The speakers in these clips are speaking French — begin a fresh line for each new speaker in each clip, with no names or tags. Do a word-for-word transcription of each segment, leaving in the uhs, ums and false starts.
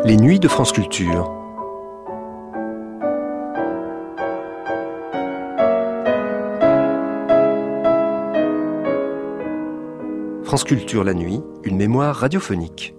Les nuits de France Culture. France Culture la nuit, une mémoire radiophonique.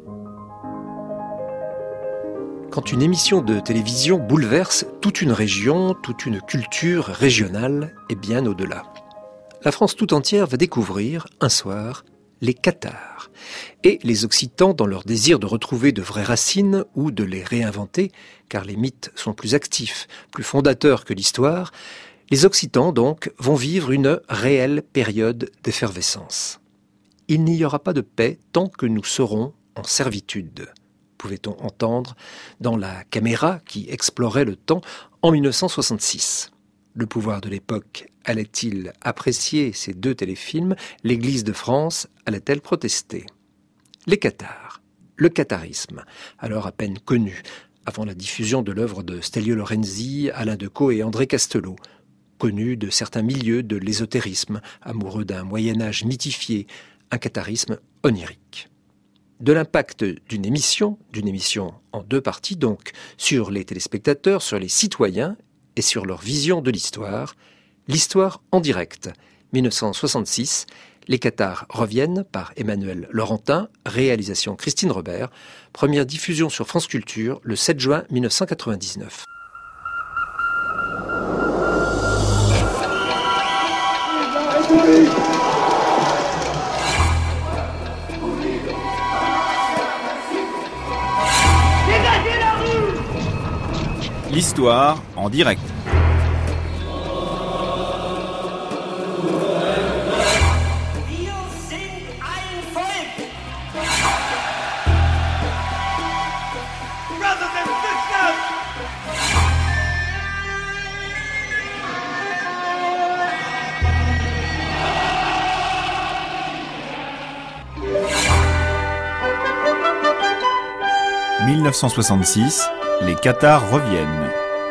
Quand une émission de télévision bouleverse toute une région, toute une culture régionale et bien au-delà. La France tout entière va découvrir, un soir, les Cathares. Et les Occitans, dans leur désir de retrouver de vraies racines ou de les réinventer, car les mythes sont plus actifs, plus fondateurs que l'histoire, les Occitans, donc, vont vivre une réelle période d'effervescence. Il n'y aura pas de paix tant que nous serons en servitude, pouvait-on entendre dans La Caméra qui explorait le temps en dix-neuf cent soixante-six. Le pouvoir de l'époque allait-il apprécier ces deux téléfilms? L'Église de France allait-elle protester? Les Cathares, le catharisme, alors à peine connu, avant la diffusion de l'œuvre de Stelio Lorenzi, Alain Decaux et André Castelot, connu de certains milieux de l'ésotérisme, amoureux d'un Moyen-Âge mythifié, un catharisme onirique. De l'impact d'une émission, d'une émission en deux parties donc, sur les téléspectateurs, sur les citoyens et sur leur vision de l'histoire, l'histoire en direct. dix-neuf cent soixante-six, Les Cathares reviennent par Emmanuel Laurentin, réalisation Christine Robert, première diffusion sur France Culture le sept juin dix-neuf cent quatre-vingt-dix-neuf.
L'histoire en direct. dix-neuf cent soixante-six, les Cathares reviennent.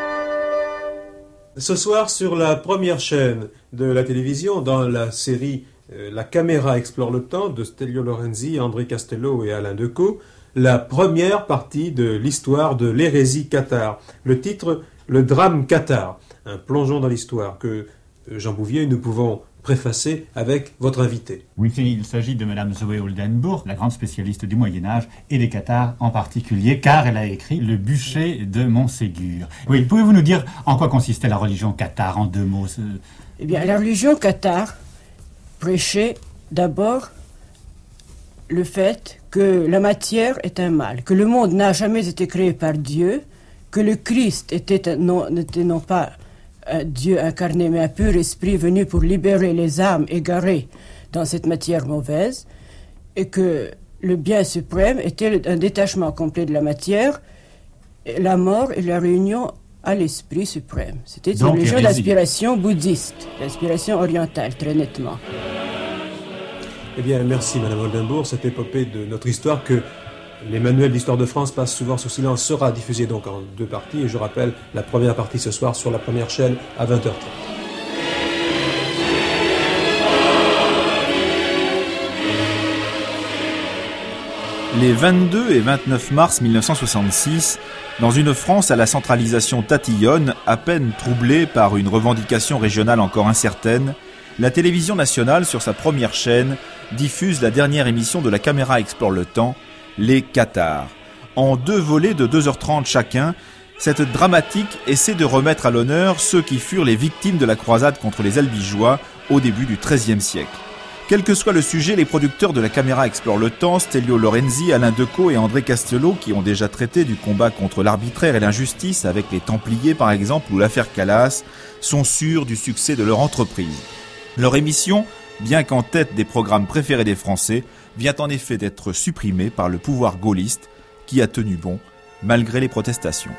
Ce soir, sur la première chaîne de la télévision, dans la série euh, La Caméra explore le temps de Stelio Lorenzi, André Castelot et Alain Decaux, la première partie de l'histoire de l'hérésie cathare. Le titre, Le drame cathare, un plongeon dans l'histoire que euh, Jean Bouvier, nous pouvons préfacer avec votre invité.
Oui, il s'agit de Madame Zoé Oldenburg, la grande spécialiste du Moyen-Âge et des Cathares en particulier, car elle a écrit Le bûcher de Montségur. Oui, pouvez-vous nous dire en quoi consistait la religion cathare en deux mots?
Eh bien, la religion cathare prêchait d'abord le fait que la matière est un mal, que le monde n'a jamais été créé par Dieu, que le Christ était non, n'était non pas un Dieu incarné, mais un pur esprit venu pour libérer les âmes égarées dans cette matière mauvaise, et que le bien suprême était un détachement complet de la matière, et la mort et la réunion à l'esprit suprême. C'était une religion d'inspiration bouddhiste, d'inspiration orientale, très nettement.
Eh bien, merci Madame Oldenburg. Cette épopée de notre histoire que les manuels d'histoire de France passent souvent sous silence sera diffusée donc en deux parties. Et je rappelle la première partie ce soir sur la première chaîne à vingt heures trente.
Les vingt-deux et vingt-neuf mars dix-neuf cent soixante-six, dans une France à la centralisation tatillonne, à peine troublée par une revendication régionale encore incertaine, la télévision nationale, sur sa première chaîne, diffuse la dernière émission de La Caméra explore le temps, Les Cathares. En deux volets de deux heures trente chacun, cette dramatique essaie de remettre à l'honneur ceux qui furent les victimes de la croisade contre les Albigeois au début du treizième siècle. Quel que soit le sujet, les producteurs de La Caméra explore le temps, Stelio Lorenzi, Alain Decaux et André Castelot, qui ont déjà traité du combat contre l'arbitraire et l'injustice avec les Templiers par exemple ou l'affaire Calas, sont sûrs du succès de leur entreprise. Leur émission, bien qu'en tête des programmes préférés des Français, vient en effet d'être supprimée par le pouvoir gaulliste qui a tenu bon malgré les protestations.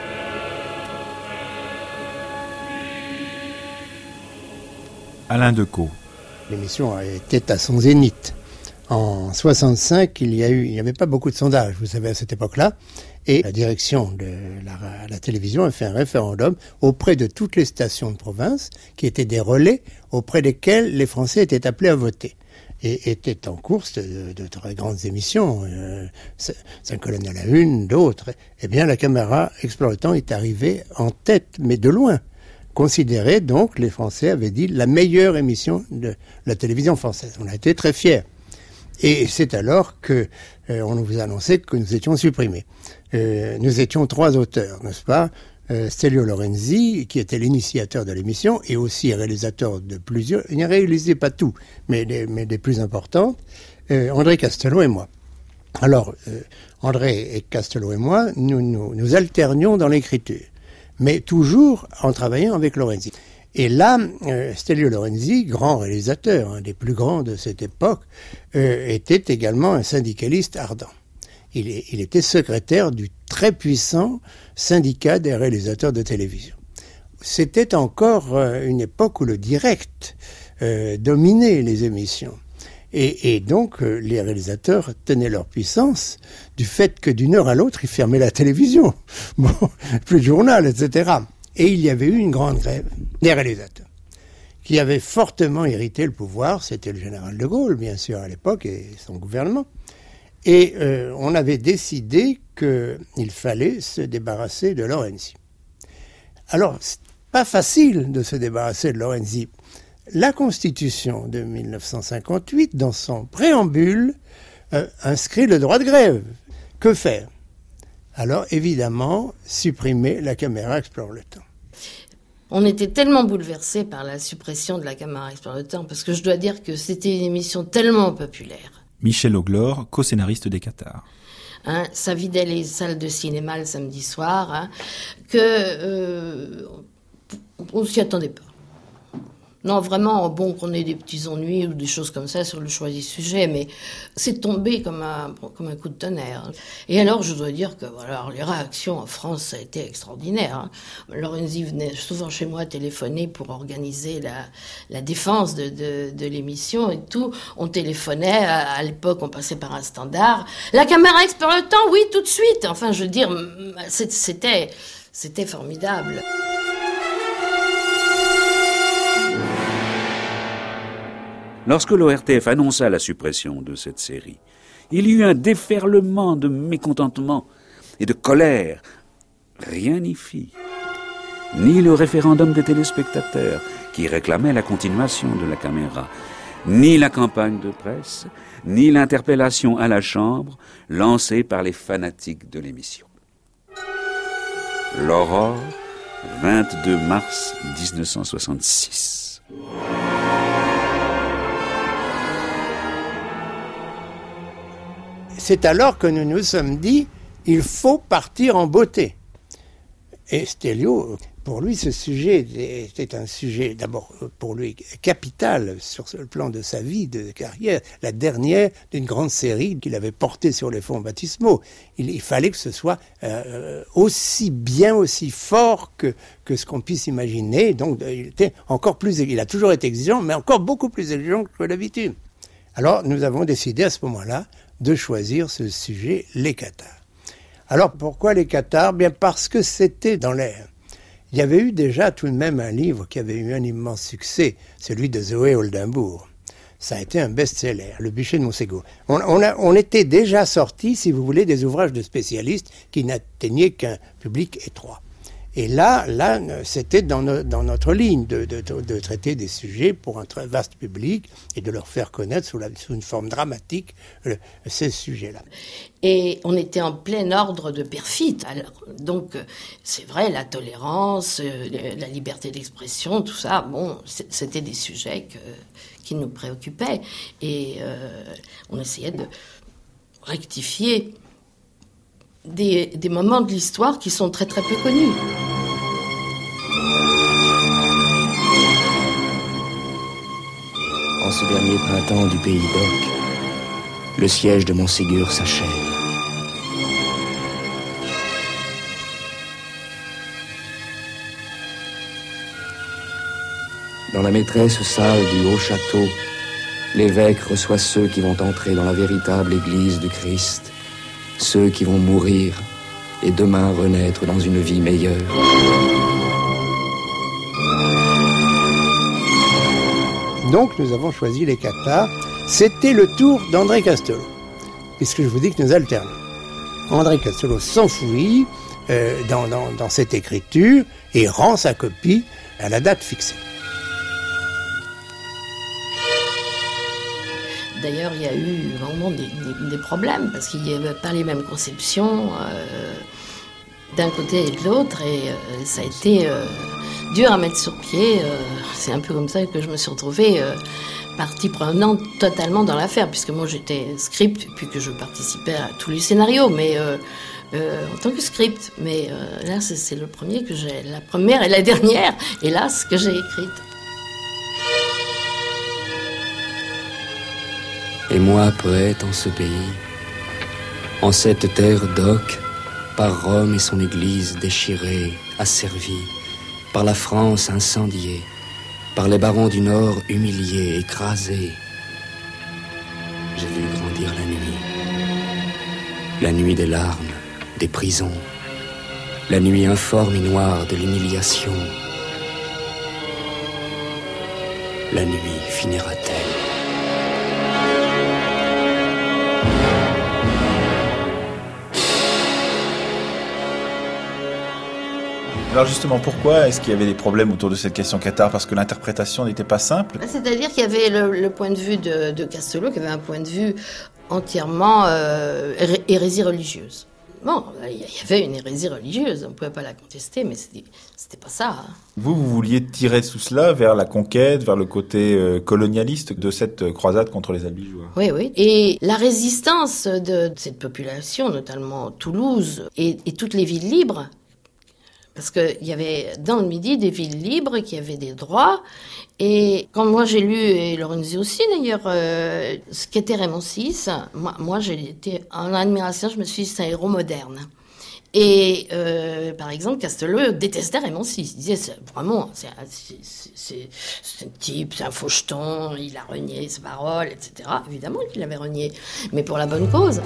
Alain Decaux.
L'émission était à son zénith. En soixante-cinq, il y a eu, il n'y avait pas beaucoup de sondages, vous savez, à cette époque-là, et la direction de la, la télévision a fait un référendum auprès de toutes les stations de province, qui étaient des relais auprès desquels les Français étaient appelés à voter. et étaient en course de, de très grandes émissions. Euh, Cinq colonnes à la une, d'autres. Eh bien, la caméra Explore le temps est arrivée en tête, mais de loin. Considérée, donc, les Français avaient dit, la meilleure émission de la télévision française. On a été très fiers. Et c'est alors que euh, on nous a annoncé que nous étions supprimés. Euh, nous étions trois auteurs, n'est-ce pas ? Euh, Stelio Lorenzi, qui était l'initiateur de l'émission, et aussi réalisateur de plusieurs, il ne réalisait pas tout, mais des, mais des plus importantes, euh, André Castelot et moi. Alors, euh, André et Castelot et moi, nous, nous, nous alternions dans l'écriture, mais toujours en travaillant avec Lorenzi. Et là, euh, Stelio Lorenzi, grand réalisateur, un des plus grands de cette époque, euh, était également un syndicaliste ardent. Il, est, il était secrétaire du très puissant syndicat des réalisateurs de télévision. C'était encore euh, une époque où le direct euh, dominait les émissions. Et, et donc, euh, les réalisateurs tenaient leur puissance du fait que d'une heure à l'autre, ils fermaient la télévision. Bon, plus de journal, et cetera. Et il y avait eu une grande grève des réalisateurs qui avait fortement irrité le pouvoir. C'était le général de Gaulle, bien sûr, à l'époque, et son gouvernement. Et euh, on avait décidé qu'il fallait se débarrasser de Lorenzi. Alors, c'est pas facile de se débarrasser de Lorenzi. La Constitution de mille neuf cent cinquante-huit, dans son préambule, euh, inscrit le droit de grève. Que faire ? Alors, évidemment, supprimer la caméra Explore le temps.
On était tellement bouleversés par la suppression de la caméra Explore le temps, parce que je dois dire que c'était une émission tellement populaire.
Michel Auglore, co-scénariste des Cathares.
Hein, ça vidait les salles de cinéma le samedi soir, hein, que euh, on s'y attendait pas. Non, vraiment, bon, qu'on ait des petits ennuis ou des choses comme ça sur le choix du sujet, mais c'est tombé comme un, comme un coup de tonnerre. Et alors, je dois dire que voilà, les réactions en France, ça a été extraordinaire. Hein. Lorenzi venait souvent chez moi téléphoner pour organiser la, la défense de, de, de l'émission et tout. On téléphonait, à, à l'époque, on passait par un standard. La caméra Explore le temps, oui, tout de suite. Enfin, je veux dire, c'était, c'était formidable.
Lorsque l'O R T F annonça la suppression de cette série, il y eut un déferlement de mécontentement et de colère. Rien n'y fit. Ni le référendum des téléspectateurs, qui réclamait la continuation de la caméra, ni la campagne de presse, ni l'interpellation à la Chambre lancée par les fanatiques de l'émission. L'Aurore, vingt-deux mars dix-neuf cent soixante-six.
C'est alors que nous nous sommes dit, il faut partir en beauté. Et Stelio, pour lui, ce sujet était un sujet, d'abord pour lui, capital sur le plan de sa vie, de carrière, la dernière d'une grande série qu'il avait portée sur les fonds baptismaux. Il, il fallait que ce soit euh, aussi bien, aussi fort que, que ce qu'on puisse imaginer. Donc, il était encore plus, il a toujours été exigeant, mais encore beaucoup plus exigeant que d'habitude. Alors, nous avons décidé à ce moment-là de choisir ce sujet, les Cathares. Alors, pourquoi les Cathares ? Bien parce que c'était dans l'air. Il y avait eu déjà tout de même un livre qui avait eu un immense succès, celui de Zoé Oldenbourg. Ça a été un best-seller, Le bûcher de Montségur. On, on, a, on était déjà sortis, si vous voulez, des ouvrages de spécialistes qui n'atteignaient qu'un public étroit. Et là, là, c'était dans, no, dans notre ligne de, de, de traiter des sujets pour un très vaste public et de leur faire connaître sous, la, sous une forme dramatique euh, ces sujets-là.
Et on était en plein ordre de perfide. Alors, donc, c'est vrai, la tolérance, la liberté d'expression, tout ça, bon, c'était des sujets que, qui nous préoccupaient. Et euh, on essayait de rectifier Des, des moments de l'histoire qui sont très très peu connus.
En ce dernier printemps du pays d'Oc, le siège de Montségur s'achève. Dans la maîtresse salle du haut château, l'évêque reçoit ceux qui vont entrer dans la véritable église du Christ, ceux qui vont mourir et demain renaître dans une vie meilleure.
Donc nous avons choisi les Cathares C'était le tour d'André Castelot, puisque je vous dis que nous alternons. André Castelot s'enfouit euh, dans, dans, dans cette écriture et rend sa copie à la date fixée.
D'ailleurs, il y a eu vraiment des, des, des problèmes, parce qu'il n'y avait pas les mêmes conceptions euh, d'un côté et de l'autre, et euh, ça a été euh, dur à mettre sur pied. Euh, c'est un peu comme ça que je me suis retrouvée euh, partie prenante totalement dans l'affaire, puisque moi j'étais script, puis que je participais à tous les scénarios, mais euh, euh, en tant que script. Mais euh, là, c'est, c'est le premier que j'ai, la première et la dernière, hélas, que j'ai écrite.
Et moi, poète en ce pays, en cette terre d'oc, par Rome et son église déchirée, asservie, par la France incendiée, par les barons du Nord humiliés, écrasés, j'ai vu grandir la nuit. La nuit des larmes, des prisons, la nuit informe et noire de l'humiliation. La nuit finira-t-elle?
Alors justement, pourquoi est-ce qu'il y avait des problèmes autour de cette question Cathare? Parce que l'interprétation n'était pas simple?
C'est-à-dire qu'il y avait le, le point de vue de, de Castelot, qui avait un point de vue entièrement euh, hérésie religieuse. Bon, il y avait une hérésie religieuse, on ne pouvait pas la contester, mais c'était, c'était pas ça. Hein.
Vous, vous vouliez tirer tout cela vers la conquête, vers le côté euh, colonialiste de cette croisade contre les Albigeois.
Oui, oui. Et la résistance de, de cette population, notamment Toulouse et, et toutes les villes libres, parce qu'il y avait dans le Midi des villes libres qui avaient des droits. Et quand moi j'ai lu, et Lorenzi aussi d'ailleurs, euh, ce qu'était Raymond six, moi, moi j'ai été en admiration, je me suis dit c'est un héros moderne. Et euh, par exemple, Castelot détestait Raymond six. Il disait c'est, vraiment, c'est, c'est, c'est, c'est un type, c'est un faucheton, il a renié ses paroles, et cetera. Évidemment qu'il avait renié, mais pour la bonne cause.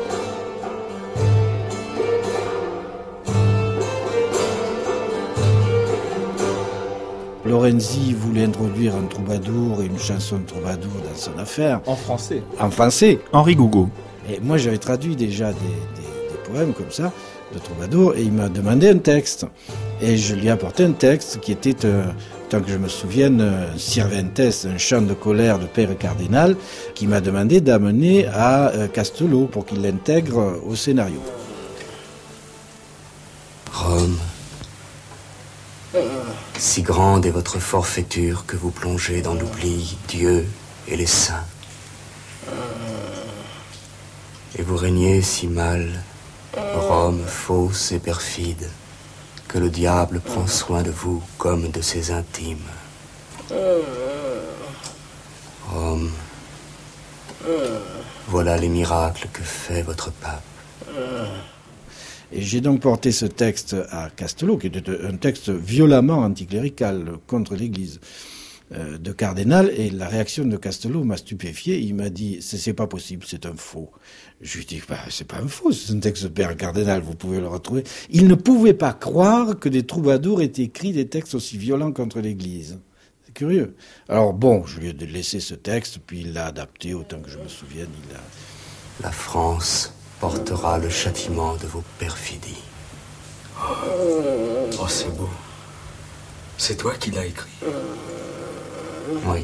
Lorenzi voulait introduire un troubadour et une chanson de troubadour dans son affaire.
En français.
En français.
Henri Gougaud.
Et moi, j'avais traduit déjà des, des, des poèmes comme ça, de troubadour, et il m'a demandé un texte. Et je lui ai apporté un texte qui était, euh, tant que je me souvienne, euh, Cervantes, un chant de colère de Père Cardinal, qui m'a demandé d'amener à euh, Castelot pour qu'il l'intègre au scénario.
Rome. Si grande est votre forfaiture que vous plongez dans l'oubli, Dieu et les saints. Et vous régnez si mal, Rome fausse et perfide, que le diable prend soin de vous comme de ses intimes. Rome, voilà les miracles que fait votre pape.
Et j'ai donc porté ce texte à Castelot, qui était un texte violemment anticlérical contre l'Église euh, de Cardinal, et la réaction de Castelot m'a stupéfié. Il m'a dit c'est, c'est pas possible, c'est un faux. Je lui ai dit bah, c'est pas un faux, c'est un texte de Père Cardinal, vous pouvez le retrouver. Il ne pouvait pas croire que des troubadours aient écrit des textes aussi violents contre l'Église. C'est curieux. Alors bon, je lui ai laissé ce texte, puis il l'a adapté autant que je me souvienne. Il a...
La France portera le châtiment de vos perfidies.
Oh, c'est beau. C'est toi qui l'as écrit.
Oui.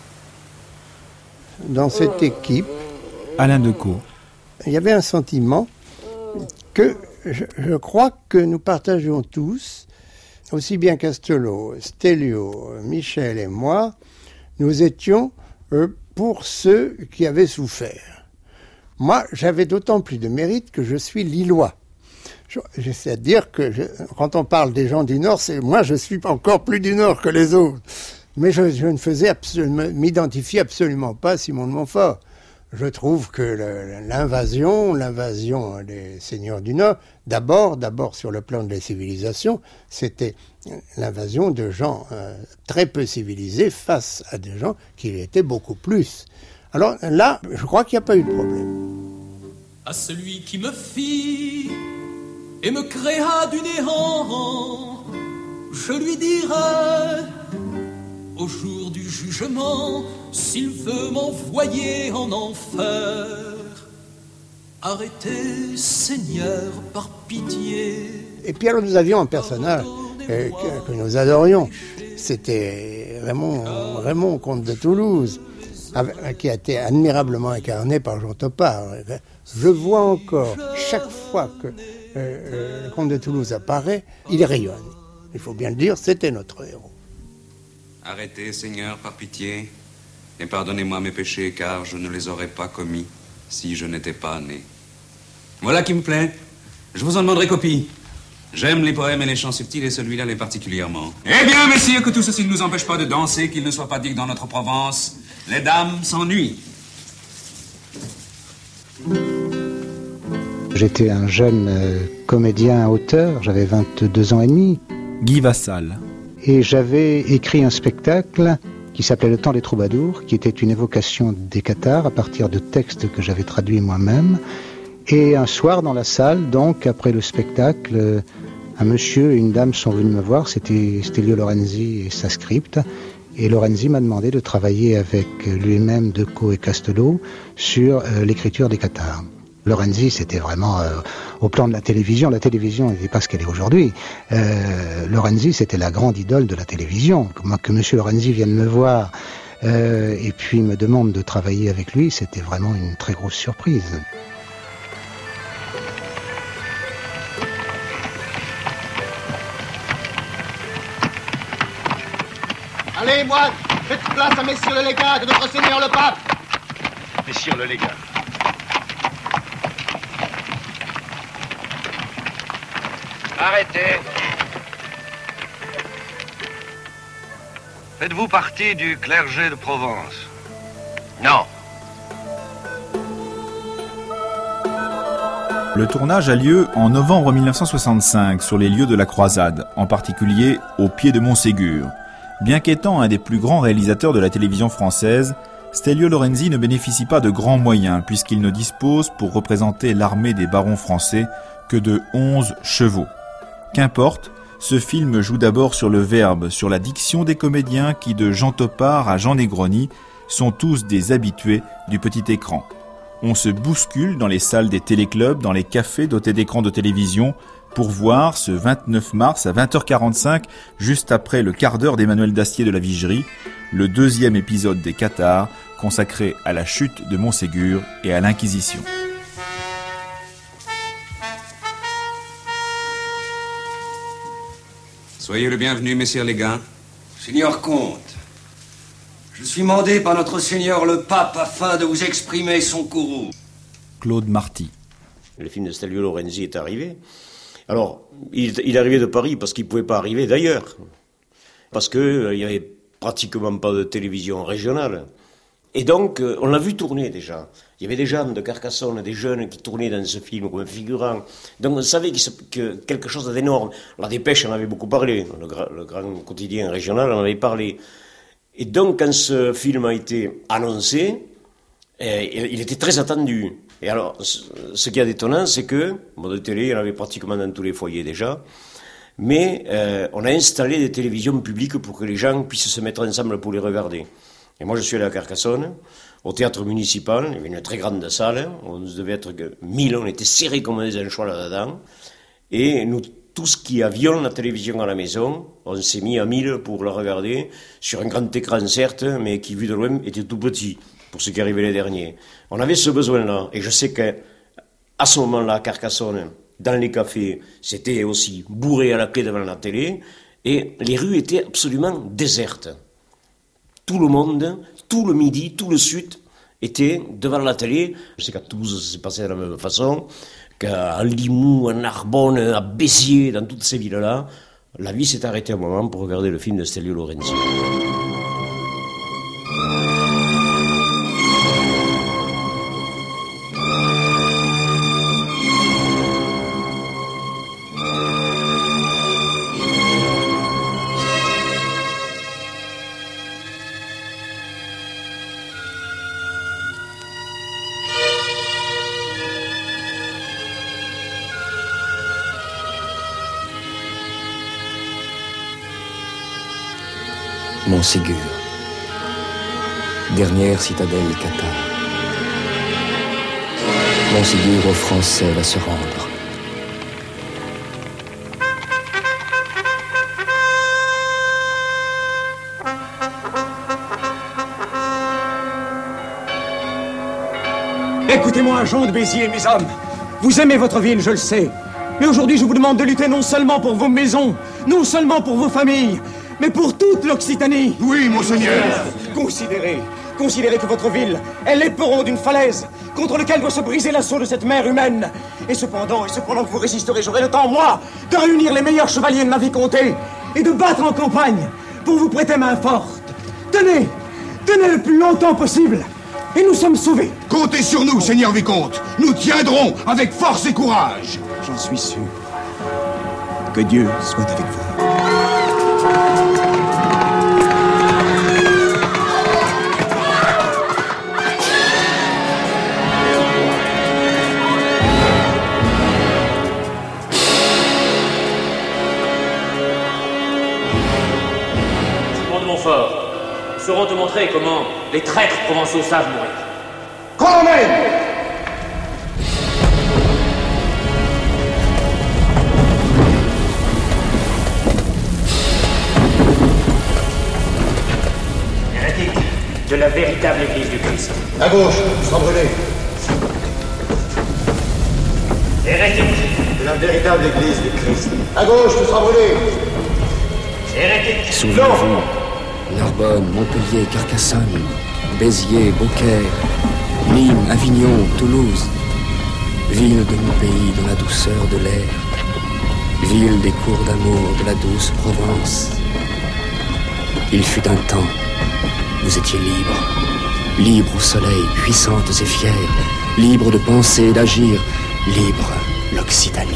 Dans cette équipe,
Alain Decaux.
Il y avait un sentiment que je, je crois que nous partageons tous, aussi bien Castelot, Stelio, Michel et moi, nous étions euh, pour ceux qui avaient souffert. Moi, j'avais d'autant plus de mérite que je suis lillois. Je, j'essaie de dire que je, quand on parle des gens du Nord, c'est moi, je suis encore plus du Nord que les autres. Mais je, je ne faisais absolument, m'identifiais absolument pas à Simon de Montfort. Je trouve que le, l'invasion, l'invasion des seigneurs du Nord, d'abord, d'abord sur le plan de la civilisation, c'était l'invasion de gens euh, très peu civilisés face à des gens qui l'étaient beaucoup plus. Alors là, je crois qu'il n'y a pas eu de problème.
À celui qui me fit et me créa du néant, je lui dirai, au jour du jugement, s'il veut m'envoyer en enfer. Arrêtez, Seigneur, par pitié.
Et puis alors nous avions un personnage euh, que, que nous adorions. C'était Raymond, Raymond, comte de Toulouse, avec, qui a été admirablement incarné par Jean Topard. Je vois encore, chaque fois que euh, le comte de Toulouse apparaît, il rayonne. Il faut bien le dire, c'était notre héros.
Arrêtez, Seigneur, par pitié, et pardonnez-moi mes péchés, car je ne les aurais pas commis si je n'étais pas né. Voilà qui me plaît. Je vous en demanderai copie. J'aime les poèmes et les chants subtils, et celui-là l'est particulièrement. Eh bien, messieurs, que tout ceci ne nous empêche pas de danser, qu'il ne soit pas dit que dans notre Provence, les dames s'ennuient.
J'étais un jeune euh, comédien-auteur, j'avais vingt-deux ans et demi.
Guy Vassal.
Et j'avais écrit un spectacle qui s'appelait Le Temps des Troubadours, qui était une évocation des cathares à partir de textes que j'avais traduits moi-même. Et un soir dans la salle, donc après le spectacle, un monsieur et une dame sont venus me voir, c'était Stelio Lorenzi et sa script. Et Lorenzi m'a demandé de travailler avec lui-même, Decaux et Castelot sur euh, l'écriture des cathares. Lorenzi, c'était vraiment euh, au plan de la télévision. La télévision n'était pas ce qu'elle est aujourd'hui. Euh, Lorenzi, c'était la grande idole de la télévision. Moi, que monsieur Lorenzi vienne me voir euh, et puis me demande de travailler avec lui, c'était vraiment une très grosse surprise.
Allez, moine, faites place à messieurs le légat de notre Seigneur le Pape.
Messieurs le légat. Arrêtez. Faites-vous partie du clergé de Provence? Non.
Le tournage a lieu en novembre mille neuf cent soixante-cinq sur les lieux de la croisade, en particulier au pied de Montségur. Bien qu'étant un des plus grands réalisateurs de la télévision française, Stelio Lorenzi ne bénéficie pas de grands moyens puisqu'il ne dispose pour représenter l'armée des barons français que de onze chevaux. Qu'importe, ce film joue d'abord sur le verbe, sur la diction des comédiens qui, de Jean Topard à Jean Negroni, sont tous des habitués du petit écran. On se bouscule dans les salles des téléclubs, dans les cafés dotés d'écrans de télévision, pour voir ce vingt-neuf mars à vingt heures quarante-cinq, juste après le quart d'heure d'Emmanuel Dastier de la Vigerie, le deuxième épisode des Cathares, consacré à la chute de Montségur et à l'Inquisition.
Soyez le bienvenu, messieurs les gars.
Seigneur comte, je suis mandé par notre Seigneur le Pape afin de vous exprimer son courroux.
Claude Marty.
Le film de Stelio Lorenzi est arrivé. Alors, il, il est arrivé de Paris parce qu'il ne pouvait pas arriver d'ailleurs. Parce qu'il euh, n'y avait pratiquement pas de télévision régionale. Et donc, euh, on l'a vu tourner déjà. Il y avait des gens de Carcassonne, des jeunes qui tournaient dans ce film comme figurants. Donc on savait qu'il se, que quelque chose d'énorme. La Dépêche en avait beaucoup parlé. Le, gra, le grand quotidien régional en avait parlé. Et donc, quand ce film a été annoncé, eh, il était très attendu. Et alors, ce qui est d'étonnant, c'est que, bon, de télé, il y en avait pratiquement dans tous les foyers déjà, mais euh, on a installé des télévisions publiques pour que les gens puissent se mettre ensemble pour les regarder. Et moi, je suis allé à Carcassonne, au théâtre municipal, il y avait une très grande salle, on devait être mille, on était serrés comme des anchois là-dedans, et nous, tous qui avions la télévision à la maison, on s'est mis à mille pour la regarder, sur un grand écran certes, mais qui, vu de loin, était tout petit, pour ceux qui arrivaient les derniers. On avait ce besoin-là, et je sais qu'à ce moment-là, à Carcassonne, dans les cafés, c'était aussi bourré à la clé devant la télé, et les rues étaient absolument désertes. Tout le monde, tout le midi, tout le sud était devant la télé. Je sais qu'à Toulouse, ça s'est passé de la même façon, qu'à Limoux, à Narbonne, à Béziers, dans toutes ces villes-là, la vie s'est arrêtée un moment pour regarder le film de Stelio Lorenzi.
Montségur. dernière citadelle cathare. Montségur aux Français va se rendre.
Écoutez-moi, Jean de Béziers, mes hommes. Vous aimez votre ville, je le sais. Mais aujourd'hui, je vous demande de lutter non seulement pour vos maisons, non seulement pour vos familles, mais pour toute l'Occitanie.
Oui, monseigneur.
Considérez, considérez que votre ville est l'éperon d'une falaise contre lequel doit se briser l'assaut de cette mer humaine. Et cependant, et cependant que vous résisterez, j'aurai le temps, moi, de réunir les meilleurs chevaliers de ma vicomté et de battre en campagne pour vous prêter main forte. Tenez, tenez le plus longtemps possible. Et nous sommes sauvés.
Comptez sur nous, Seigneur Vicomte. Nous tiendrons avec force et courage.
J'en suis sûr. Que Dieu soit avec vous.
Simon de Montfort, nous saurons te montrer comment les traîtres provençaux savent mourir.
Qu'on l'emmène!
Hérétique de la véritable Église du Christ.
À gauche, tu seras brûlé.
Hérétique
de la véritable Église du Christ. À gauche, tu seras brûlé.
Hérétique.
Souvenez-vous, Narbonne, Montpellier, Carcassonne, Béziers, Beaucaire, Nîmes, Avignon, Toulouse, ville de mon pays dans la douceur de l'air, ville des cours d'amour de la douce Provence. Il fut un temps, vous étiez libres, libres au soleil, puissantes et fières, libres de penser et d'agir, libres l'Occitanie.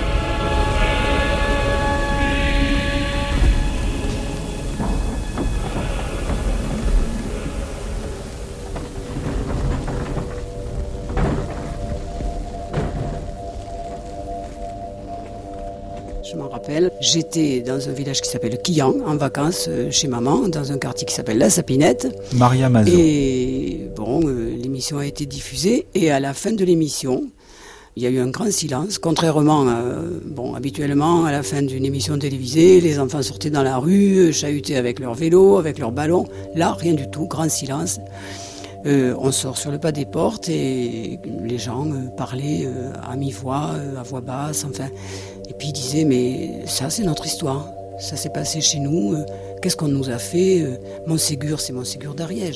Je m'en rappelle, j'étais dans un village qui s'appelle Quillan, en vacances chez maman, dans un quartier qui s'appelle La Sapinette.
Maria Mazot.
Et bon, euh, l'émission a été diffusée, et à la fin de l'émission, il y a eu un grand silence, contrairement, euh, bon, habituellement, à la fin d'une émission télévisée, les enfants sortaient dans la rue, chahutaient avec leur vélo, avec leur ballon. Là, rien du tout, grand silence. Euh, on sort sur le pas des portes et les gens euh, parlaient euh, à mi-voix, euh, à voix basse, enfin. Et puis ils disaient, mais ça c'est notre histoire, ça s'est passé chez nous, euh, qu'est-ce qu'on nous a fait, euh, Montségur, c'est Montségur d'Ariège.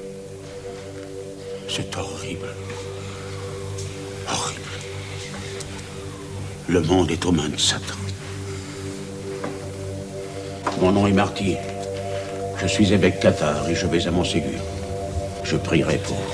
C'est horrible. Horrible. Le monde est aux mains de Satan. Mon nom est Marty. Je suis évêque cathare et je vais à Montségur. Je prierai pour vous.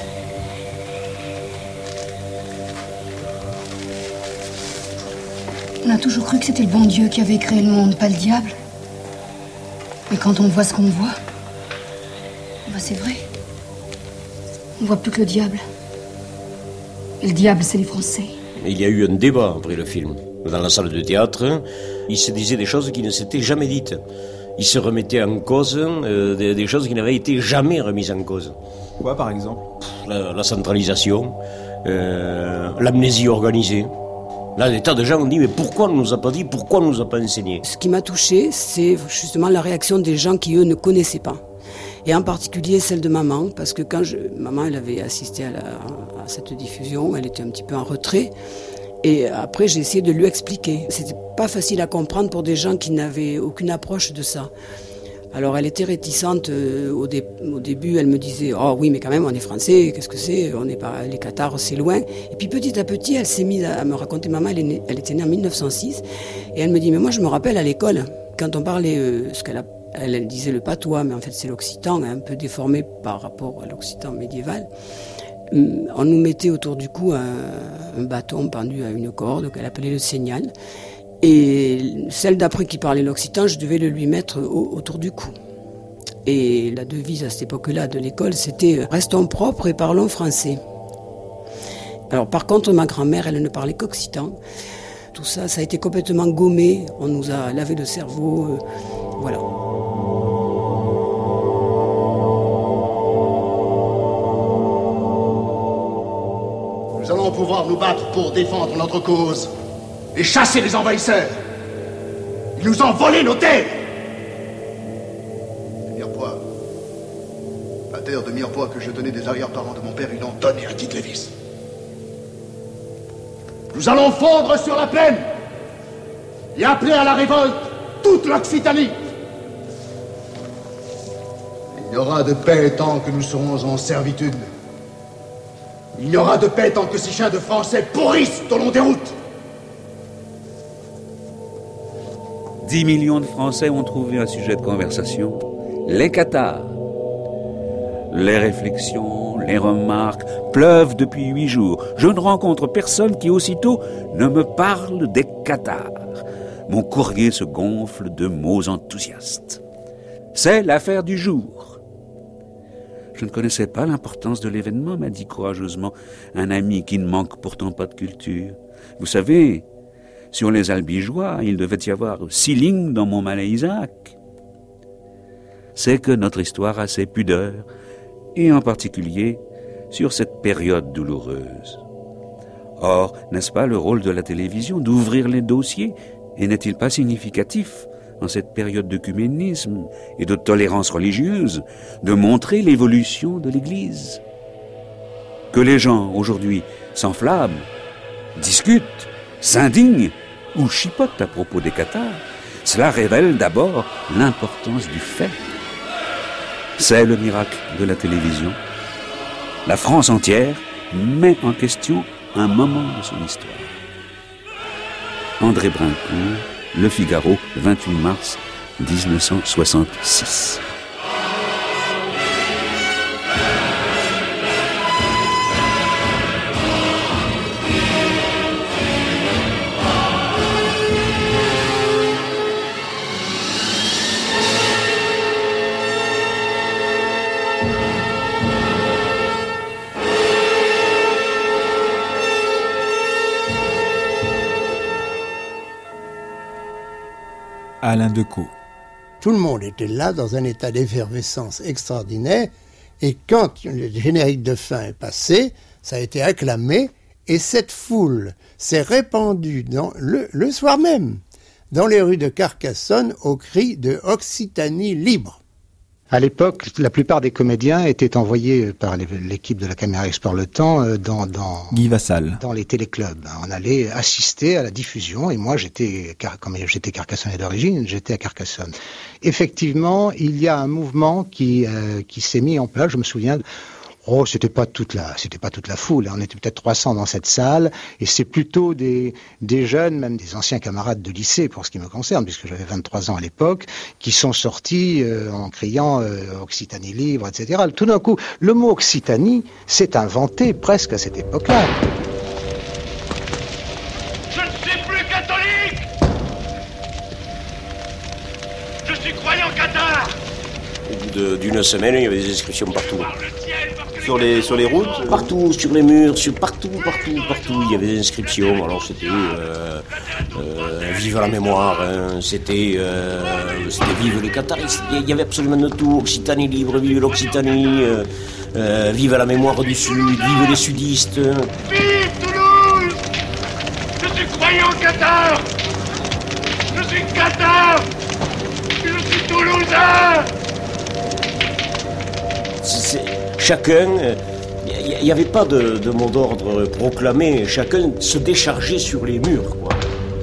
On a toujours cru que c'était le bon Dieu qui avait créé le monde, pas le diable. Mais quand on voit ce qu'on voit, bah c'est vrai. On voit plus que le diable. Et le diable, c'est les Français.
Il y a eu un débat après le film. Dans la salle de théâtre, il se disait des choses qui ne s'étaient jamais dites. Il se remettait en cause euh, des, des choses qui n'avaient été jamais remises en cause.
Quoi, par exemple?
La, la centralisation, euh, l'amnésie organisée. Là, des tas de gens ont dit, mais pourquoi on ne nous a pas dit, pourquoi on ne nous a pas enseigné?
Ce qui m'a touchée, c'est justement la réaction des gens qui, eux, ne connaissaient pas. Et en particulier celle de maman, parce que quand je, maman, elle avait assisté à, la, à cette diffusion, elle était un petit peu en retrait. Et après, j'ai essayé de lui expliquer. C'était pas facile à comprendre pour des gens qui n'avaient aucune approche de ça. Alors, elle était réticente euh, au, dé, au début. Elle me disait, oh oui, mais quand même, on est français. Qu'est-ce que c'est? On n'est pas les Cathares, c'est loin. Et puis petit à petit, elle s'est mise à me raconter. Maman, elle, est née, elle était née en mille neuf cent six, et elle me dit, mais moi, je me rappelle à l'école quand on parlait, euh, ce qu'elle a, elle, elle disait le patois, mais en fait, c'est l'occitan, un peu déformé par rapport à l'occitan médiéval. On nous mettait autour du cou un, un bâton pendu à une corde qu'elle appelait le signal. Et celle d'après qui parlait l'occitan, je devais le lui mettre au, autour du cou. Et la devise à cette époque-là de l'école, c'était « Restons propres et parlons français ». Alors par contre, ma grand-mère, elle ne parlait qu'occitan. Tout ça, ça a été complètement gommé. On nous a lavé le cerveau. Euh, voilà.
pouvoir nous battre pour défendre notre cause et chasser les envahisseurs. Ils nous ont volé nos terres. Les Mirepoix, la terre de Mirepoix que je tenais des arrière-parents de mon père, ils l'ont donnée à Tite-Lévis. Nous allons fondre sur la plaine et appeler à la révolte toute l'Occitanie. Il n'y aura de paix tant que nous serons en servitude. Il n'y aura de paix tant que ces chiens de Français pourrissent au long des routes.
Dix millions de Français ont trouvé un sujet de conversation, les Cathares. Les réflexions, les remarques pleuvent depuis huit jours. Je ne rencontre personne qui aussitôt ne me parle des Cathares. Mon courrier se gonfle de mots enthousiastes. C'est l'affaire du jour. Je ne connaissais pas l'importance de l'événement, m'a dit courageusement un ami qui ne manque pourtant pas de culture. Vous savez, sur les Albigeois, il devait y avoir six lignes dans mon Malais-Isaac. C'est que notre histoire a ses pudeurs, et en particulier sur cette période douloureuse. Or, n'est-ce pas le rôle de la télévision d'ouvrir les dossiers, et n'est-il pas significatif, en cette période d'œcuménisme et de tolérance religieuse, de montrer l'évolution de l'Église? Que les gens, aujourd'hui, s'enflamment, discutent, s'indignent ou chipotent à propos des Cathares, cela révèle d'abord l'importance du fait. C'est le miracle de la télévision. La France entière met en question un moment de son histoire. André Brincourt, Le Figaro, vingt-huit mars dix-neuf cent soixante-six.
Alain Decaux.
Tout le monde était là dans un état d'effervescence extraordinaire et quand le générique de fin est passé, ça a été acclamé et cette foule s'est répandue dans le, le soir même dans les rues de Carcassonne au cri de Occitanie libre.
À l'époque, la plupart des comédiens étaient envoyés par l'équipe de la Caméra Explore le Temps dans, dans,
Guy Vassal.
dans les téléclubs. On allait assister à la diffusion et moi, j'étais, comme j'étais carcassonnais d'origine, j'étais à Carcassonne. Effectivement, il y a un mouvement qui, euh, qui s'est mis en place, je me souviens. Oh, c'était pas toute la, c'était pas toute la foule. On était peut-être trois cents dans cette salle, et c'est plutôt des, des jeunes, même des anciens camarades de lycée, pour ce qui me concerne, puisque j'avais vingt-trois ans à l'époque, qui sont sortis euh, en criant euh, Occitanie libre, et cetera. Tout d'un coup, le mot Occitanie s'est inventé presque à cette époque-là.
Je ne suis plus catholique. Je suis croyant cathare.
Au bout de, d'une semaine, il y avait des inscriptions partout.
Sur les, sur les routes?
Partout, sur les murs, sur partout, partout, partout, il y avait des inscriptions. Alors c'était euh, euh, vive la mémoire, hein. c'était, euh, c'était vive les Catharistes. Il y avait absolument de tout. Occitanie libre, vive l'Occitanie, euh, euh, vive la mémoire du Sud, vive les sudistes.
Vive Toulouse. Je suis croyant cathare. Je suis cathare. Je suis toulousain.
C'est, chacun, il n'y avait pas de, de mot d'ordre proclamé, chacun se déchargeait sur les murs, quoi.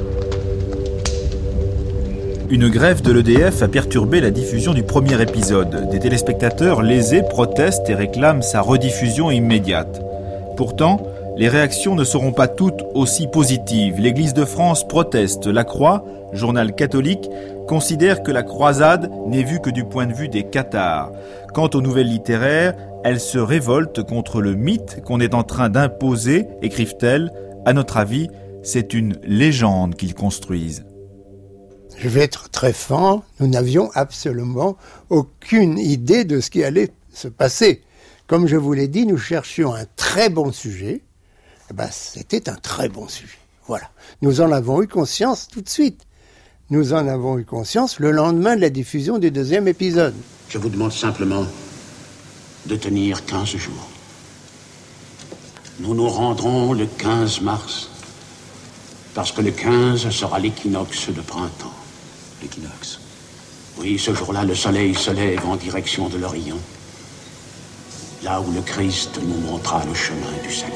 Une grève de l'E D F a perturbé la diffusion du premier épisode. Des téléspectateurs lésés protestent et réclament sa rediffusion immédiate. Pourtant, les réactions ne seront pas toutes aussi positives. L'Église de France proteste. La Croix, journal catholique, considère que la croisade n'est vue que du point de vue des Cathares. Quant aux nouvelles littéraires, elles se révoltent contre le mythe qu'on est en train d'imposer, écrivent-elles. À notre avis, c'est une légende qu'ils construisent.
Je vais être très franc, nous n'avions absolument aucune idée de ce qui allait se passer. Comme je vous l'ai dit, nous cherchions un très bon sujet. Eh ben, c'était un très bon sujet. Voilà. Nous en avons eu conscience tout de suite. Nous en avons eu conscience le lendemain de la diffusion du deuxième épisode.
Je vous demande simplement de tenir quinze jours. Nous nous rendrons le quinze mars, parce que le quinze sera l'équinoxe de printemps. L'équinoxe? Oui, ce jour-là, le soleil se lève en direction de l'Orient, là où le Christ nous montrera le chemin du salut.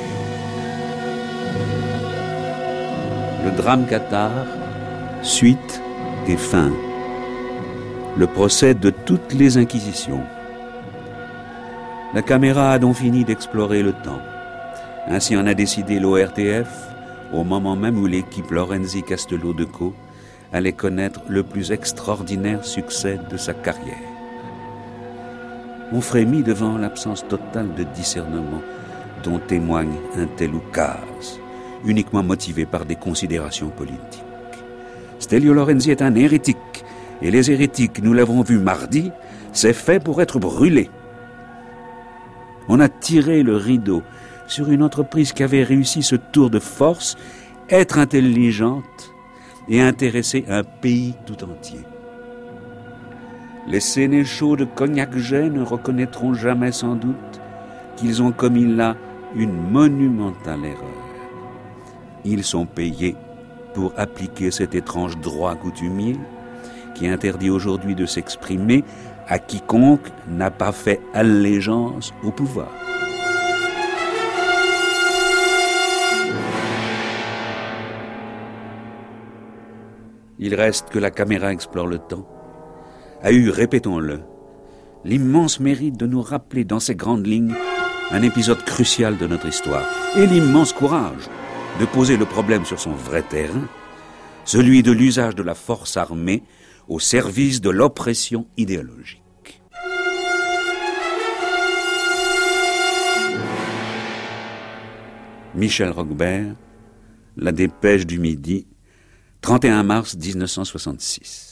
Le drame cathare, suite et fin. Le procès de toutes les inquisitions. La caméra a donc fini d'explorer le temps. Ainsi en a décidé l'O R T F, au moment même où l'équipe Lorenzi Castello de Co allait connaître le plus extraordinaire succès de sa carrière. On frémit devant l'absence totale de discernement dont témoigne un tel oukase, uniquement motivé par des considérations politiques. Stelio Lorenzi est un hérétique, et les hérétiques, nous l'avons vu mardi, c'est fait pour être brûlés. On a tiré le rideau sur une entreprise qui avait réussi ce tour de force, être intelligente et intéresser un pays tout entier. Les sénéchaux de Cognac-Jet ne reconnaîtront jamais sans doute qu'ils ont commis là une monumentale erreur. Ils sont payés pour appliquer cet étrange droit coutumier qui interdit aujourd'hui de s'exprimer à quiconque n'a pas fait allégeance au pouvoir. Il reste que la caméra explore le temps a eu, répétons-le, l'immense mérite de nous rappeler dans ses grandes lignes un épisode crucial de notre histoire et l'immense courage de poser le problème sur son vrai terrain, celui de l'usage de la force armée au service de l'oppression idéologique. Michel Roquebert, La Dépêche du Midi, trente et un mars dix-neuf cent soixante-six.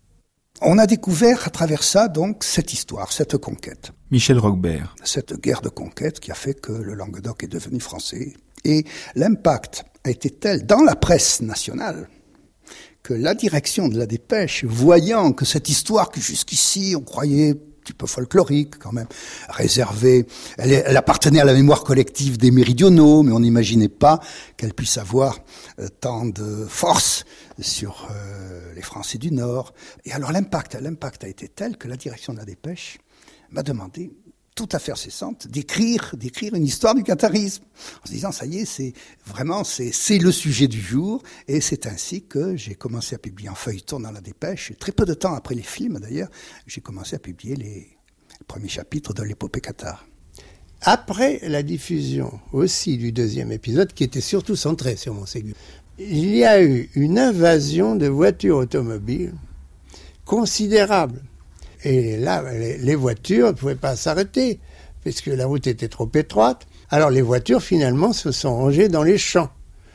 On a découvert à travers ça, donc, cette histoire, cette conquête.
Michel Roquebert.
Cette guerre de conquête qui a fait que le Languedoc est devenu français. Et l'impact a été tel dans la presse nationale que la direction de La Dépêche, voyant que cette histoire que jusqu'ici on croyait un petit peu folklorique quand même, réservée, elle, est, elle appartenait à la mémoire collective des méridionaux, mais on n'imaginait pas qu'elle puisse avoir euh, tant de force sur euh, les Français du Nord. Et alors l'impact, l'impact a été tel que la direction de La Dépêche m'a demandé, tout à fait cessante, d'écrire, d'écrire une histoire du catharisme. En se disant, ça y est, c'est vraiment, c'est, c'est le sujet du jour. Et c'est ainsi que j'ai commencé à publier en feuilleton dans La Dépêche. Et très peu de temps après les films, d'ailleurs, j'ai commencé à publier les premiers chapitres de l'épopée cathare.
Après la diffusion aussi du deuxième épisode, qui était surtout centré sur Montségur, il y a eu une invasion de voitures automobiles considérable. Et là, les voitures ne pouvaient pas s'arrêter, puisque la route était trop étroite. Alors les voitures, finalement, se sont rangées dans les champs.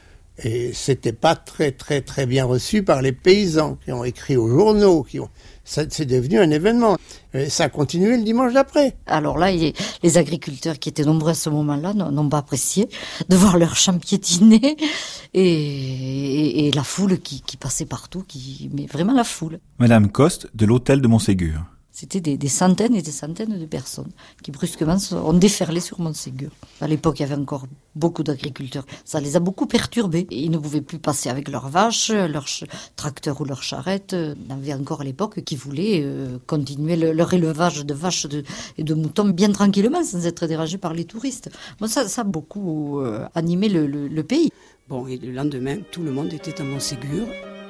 Et c'était pas très, très, très bien reçu par les paysans qui ont écrit aux journaux, qui ont... Ça, c'est devenu un événement. Et ça a continué le dimanche d'après.
Alors là, les, les agriculteurs qui étaient nombreux à ce moment-là n'ont pas apprécié de voir leurs champs piétinés et, et, et la foule qui, qui passait partout, qui, mais vraiment la foule.
Madame Coste, de l'hôtel de Montségur.
C'était des, des centaines et des centaines de personnes qui brusquement ont déferlé sur Montségur. À l'époque, il y avait encore beaucoup d'agriculteurs. Ça les a beaucoup perturbés. Ils ne pouvaient plus passer avec leurs vaches, leurs ch- tracteurs ou leurs charrettes. Il y avait encore à l'époque qui voulaient euh, continuer le, leur élevage de vaches de, et de moutons bien tranquillement, sans être dérangés par les touristes. Bon, ça, ça a beaucoup euh, animé le, le, le pays.
Bon, et le lendemain, tout le monde était à Montségur.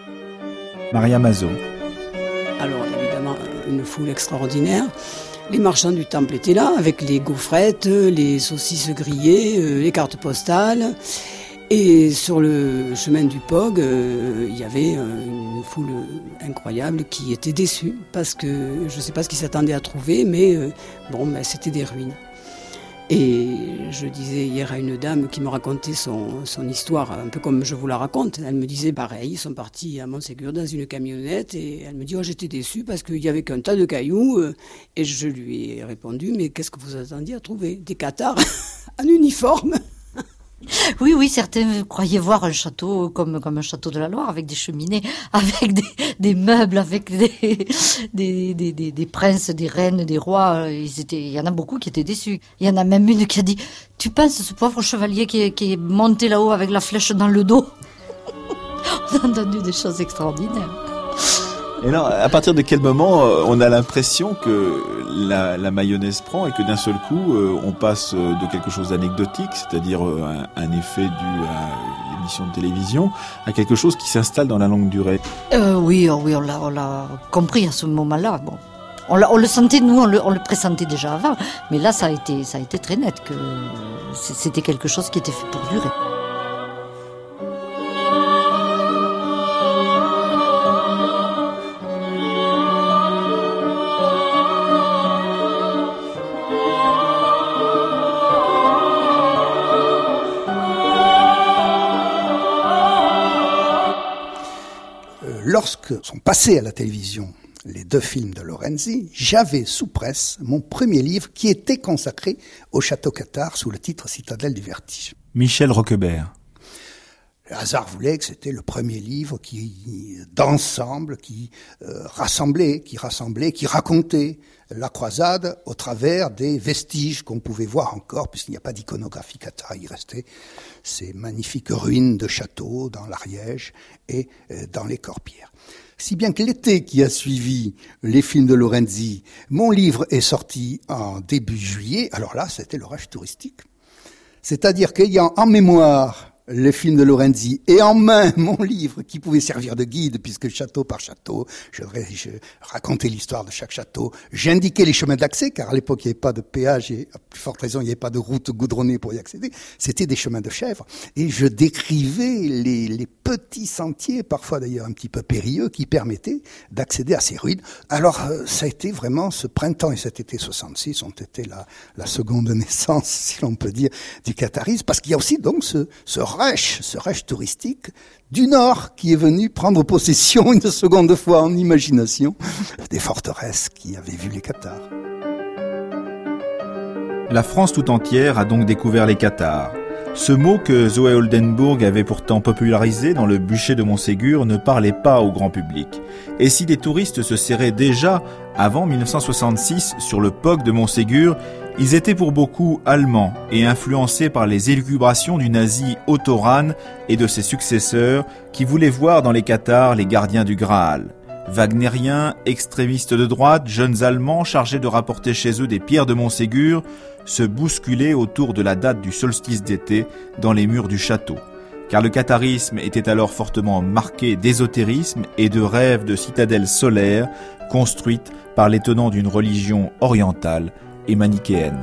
Maria Mazot.
Alors, évidemment, une foule extraordinaire. Les marchands du temple étaient là, avec les gaufrettes, les saucisses grillées, les cartes postales. Et sur le chemin du P O G, euh, il y avait une foule incroyable qui était déçue, parce que je ne sais pas ce qu'ils s'attendaient à trouver, mais euh, bon, ben, c'était des ruines. Et je disais hier à une dame qui me racontait son, son histoire, un peu comme je vous la raconte. Elle me disait pareil, ils sont partis à Montségur dans une camionnette et elle me dit « Oh, j'étais déçue parce qu'il y avait qu'un tas de cailloux. » Et je lui ai répondu « Mais qu'est-ce que vous attendiez à trouver? Des cathares en uniforme ?»
Oui, oui, certains croyaient voir un château comme, comme un château de la Loire, avec des cheminées, avec des, des meubles, avec des, des, des, des, des princes, des reines, des rois. Ils étaient, il y en a beaucoup qui étaient déçus. Il y en a même une qui a dit « Tu penses ce pauvre chevalier qui est, qui est monté là-haut avec la flèche dans le dos ?» On a entendu des choses extraordinaires.
Et alors, à partir de quel moment on a l'impression que la, la mayonnaise prend et que d'un seul coup, on passe de quelque chose d'anecdotique, c'est-à-dire un, un effet dû à l'émission de télévision, à quelque chose qui s'installe dans la longue durée?
euh, Oui, oui, on l'a, on l'a compris à ce moment-là. Bon, on, l'a, on le sentait, nous, on le, on le pressentait déjà avant, mais là, ça a été, ça a été très net que c'était quelque chose qui était fait pour durer.
Lorsque sont passés à la télévision les deux films de Lorenzi, j'avais sous presse mon premier livre qui était consacré au château Cathars sous le titre Citadelle du Vertige.
Michel Roquebert.
Le hasard voulait que c'était le premier livre qui, d'ensemble, qui euh, rassemblait, qui rassemblait, qui racontait la croisade au travers des vestiges qu'on pouvait voir encore, puisqu'il n'y a pas d'iconographie cathare. Il restait ces magnifiques ruines de châteaux dans l'Ariège et euh, dans les Corbières. Si bien que l'été qui a suivi les films de Lorenzi, mon livre est sorti en début juillet. Alors là, c'était l'orage touristique. C'est-à-dire qu'ayant en mémoire le film de Lorenzi et en main mon livre qui pouvait servir de guide, puisque château par château, je, je racontais l'histoire de chaque château, j'indiquais les chemins d'accès, car à l'époque il n'y avait pas de péage et à plus forte raison il n'y avait pas de route goudronnée pour y accéder, c'était des chemins de chèvres, et je décrivais les, les petits sentiers, parfois d'ailleurs un petit peu périlleux, qui permettaient d'accéder à ces ruines. Alors ça a été vraiment, ce printemps et cet été soixante-six ont été la, la seconde naissance, si l'on peut dire, du catharisme, parce qu'il y a aussi donc ce, ce Reich, ce Reich touristique du Nord qui est venu prendre possession une seconde fois en imagination des forteresses qui avaient vu les Cathares.
La France tout entière a donc découvert les Cathares. Ce mot que Zoé Oldenburg avait pourtant popularisé dans le bûcher de Montségur ne parlait pas au grand public. Et si des touristes se serraient déjà, avant mille neuf cent soixante-six, sur le P O C de Montségur, ils étaient pour beaucoup allemands et influencés par les élucubrations du nazi Otto Rahn et de ses successeurs qui voulaient voir dans les Cathares les gardiens du Graal. Wagnériens, extrémistes de droite, jeunes Allemands chargés de rapporter chez eux des pierres de Montségur se bousculaient autour de la date du solstice d'été dans les murs du château. Car le catharisme était alors fortement marqué d'ésotérisme et de rêves de citadelles solaires construites par les tenants d'une religion orientale et manichéenne.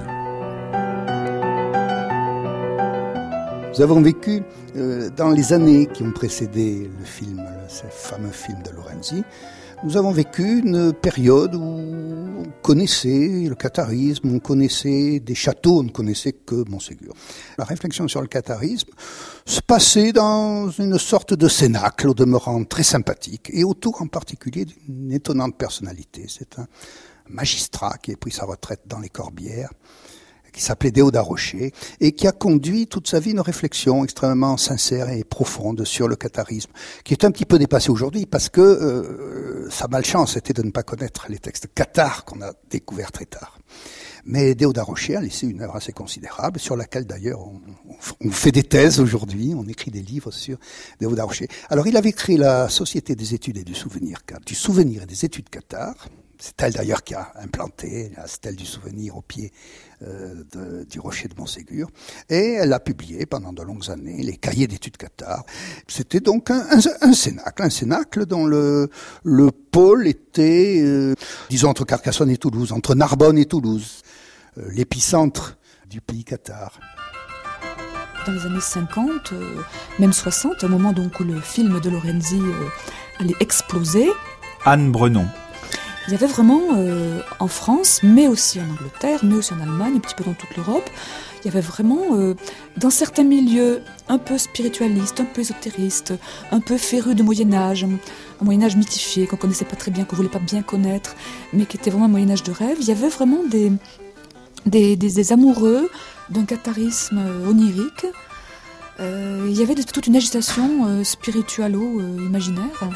Nous avons vécu euh, dans les années qui ont précédé le film, le, ce fameux film de Lorenzi, nous avons vécu une période où on connaissait le catharisme, on connaissait des châteaux, on ne connaissait que Montségur. La réflexion sur le catharisme se passait dans une sorte de cénacle, au demeurant très sympathique, et autour en particulier d'une étonnante personnalité. C'est un magistrat qui a pris sa retraite dans les Corbières, qui s'appelait Déodat Rocher, et qui a conduit toute sa vie une réflexion extrêmement sincère et profonde sur le catharisme, qui est un petit peu dépassé aujourd'hui, parce que euh, sa malchance était de ne pas connaître les textes cathares qu'on a découverts très tard. Mais Déodat Rocher a laissé une œuvre assez considérable, sur laquelle d'ailleurs on, on, on fait des thèses aujourd'hui, on écrit des livres sur Déodat Rocher. Alors il avait créé la Société des études et du souvenir, du souvenir et des études cathares. C'est elle d'ailleurs qui a implanté la stèle du souvenir au pied euh, de, du rocher de Montségur. Et elle a publié pendant de longues années les cahiers d'études cathares. C'était donc un, un, un cénacle, un cénacle dont le, le pôle était, euh, disons, entre Carcassonne et Toulouse, entre Narbonne et Toulouse, euh, l'épicentre du pays cathare.
Dans les années cinquante, euh, même soixante, au moment donc où le film de Lorenzi euh, allait exploser,
Anne Brenon.
Il y avait vraiment, euh, en France, mais aussi en Angleterre, mais aussi en Allemagne, un petit peu dans toute l'Europe, il y avait vraiment, euh, dans certains milieux, un peu spiritualistes, un peu ésotéristes, un peu férus de Moyen-Âge, un Moyen-Âge mythifié, qu'on ne connaissait pas très bien, qu'on ne voulait pas bien connaître, mais qui était vraiment un Moyen-Âge de rêve. Il y avait vraiment des, des, des, des amoureux d'un catharisme onirique, Euh, il y avait toute une agitation euh, spiritualo-imaginaire.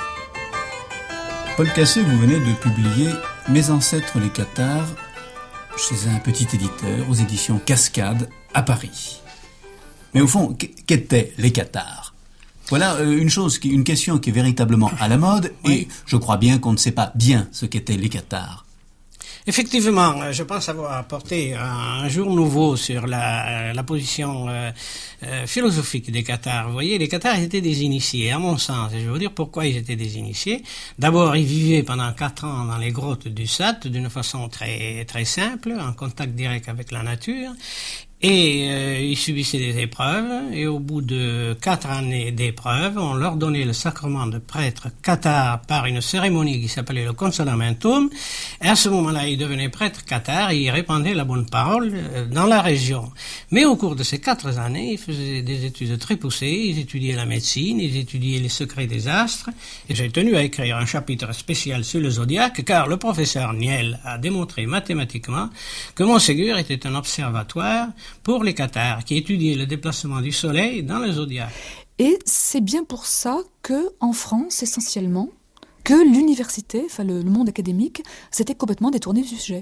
Paul Cassé, vous venez de publier « Mes ancêtres les cathares » chez un petit éditeur aux éditions Cascade à Paris. Mais au fond, qu'étaient les cathares ? Voilà une chose, qui, une question qui est véritablement à la mode, oui. Et je crois bien qu'on ne sait pas bien ce qu'étaient les cathares.
Effectivement, je pense avoir apporté un jour nouveau sur la, la position euh, euh, philosophique des cathares. Vous voyez, les cathares étaient des initiés, à mon sens, et je vais vous dire pourquoi ils étaient des initiés. D'abord, ils vivaient pendant quatre ans dans les grottes du Sat d'une façon très très simple, en contact direct avec la nature. Et euh, ils subissaient des épreuves, et au bout de quatre années d'épreuves, on leur donnait le sacrement de prêtre cathare par une cérémonie qui s'appelait le consolamentum, et à ce moment-là, ils devenaient prêtres cathares et ils répandaient la bonne parole euh, dans la région. Mais au cours de ces quatre années, ils faisaient des études très poussées, ils étudiaient la médecine, ils étudiaient les secrets des astres, et j'ai tenu à écrire un chapitre spécial sur le zodiaque, car le professeur Niel a démontré mathématiquement que Montségur était un observatoire pour les cathares, qui étudiaient le déplacement du soleil dans le zodiaque.
Et c'est bien pour ça que, en France, essentiellement, que l'université, enfin le, le monde académique, s'était complètement détourné du sujet.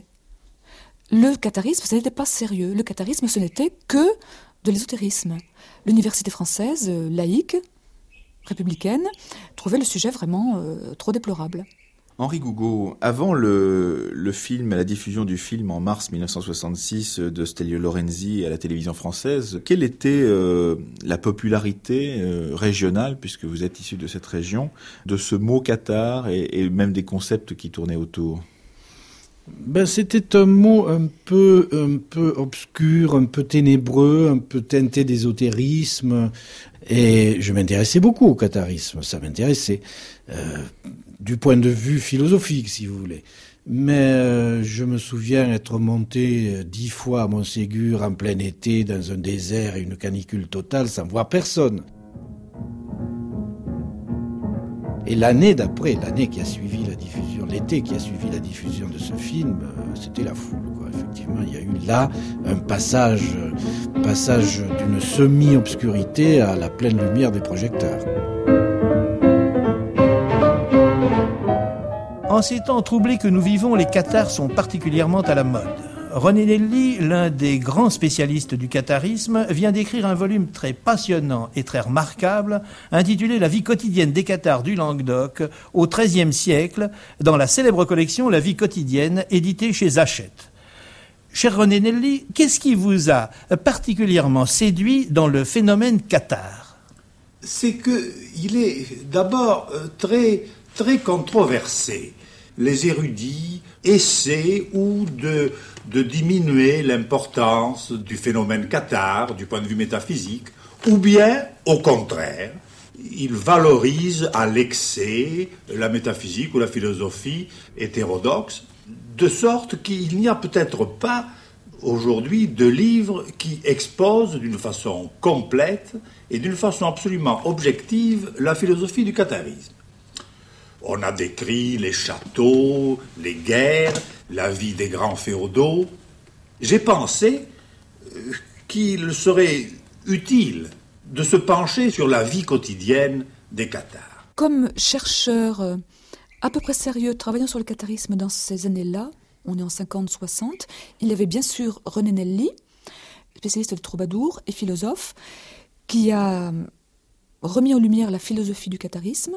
Le catharisme, ce n'était pas sérieux. Le catharisme, ce n'était que de l'ésotérisme. L'université française, euh, laïque, républicaine, trouvait le sujet vraiment euh, trop déplorable.
Henri Gougaud, avant le, le film, la diffusion du film en mars mille neuf cent soixante-six de Stelio Lorenzi à la télévision française, quelle était euh, la popularité euh, régionale, puisque vous êtes issu de cette région, de ce mot cathare et, et même des concepts qui tournaient autour ?
Ben, c'était un mot un peu, un peu obscur, un peu ténébreux, un peu teinté d'ésotérisme, et je m'intéressais beaucoup au catharisme, ça m'intéressait. Euh, du point de vue philosophique, si vous voulez. Mais euh, je me souviens être monté euh, dix fois à Montségur en plein été, dans un désert et une canicule totale, sans voir personne. Et l'année d'après, l'année qui a suivi la diffusion, l'été qui a suivi la diffusion de ce film, euh, c'était la foule, quoi. Effectivement, il y a eu là un passage, euh, passage d'une semi-obscurité à la pleine lumière des projecteurs.
En ces temps troublés que nous vivons, les cathares sont particulièrement à la mode. René Nelly, l'un des grands spécialistes du catharisme, vient d'écrire un volume très passionnant et très remarquable, intitulé « La vie quotidienne des cathares du Languedoc au treizième siècle », dans la célèbre collection « La vie quotidienne », éditée chez Hachette. Cher René Nelly, qu'est-ce qui vous a particulièrement séduit dans le phénomène cathare ?
C'est qu'il est d'abord très, très controversé. Les érudits essaient ou de, de diminuer l'importance du phénomène cathare du point de vue métaphysique, ou bien, au contraire, ils valorisent à l'excès la métaphysique ou la philosophie hétérodoxe, de sorte qu'il n'y a peut-être pas aujourd'hui de livre qui expose d'une façon complète et d'une façon absolument objective la philosophie du catharisme. On a décrit les châteaux, les guerres, la vie des grands féodaux. J'ai pensé qu'il serait utile de se pencher sur la vie quotidienne des cathares.
Comme chercheur euh, à peu près sérieux travaillant sur le catharisme dans ces années-là, on est en cinquante soixante, il y avait bien sûr René Nelly, spécialiste de troubadour et philosophe, qui a remis en lumière la philosophie du catharisme.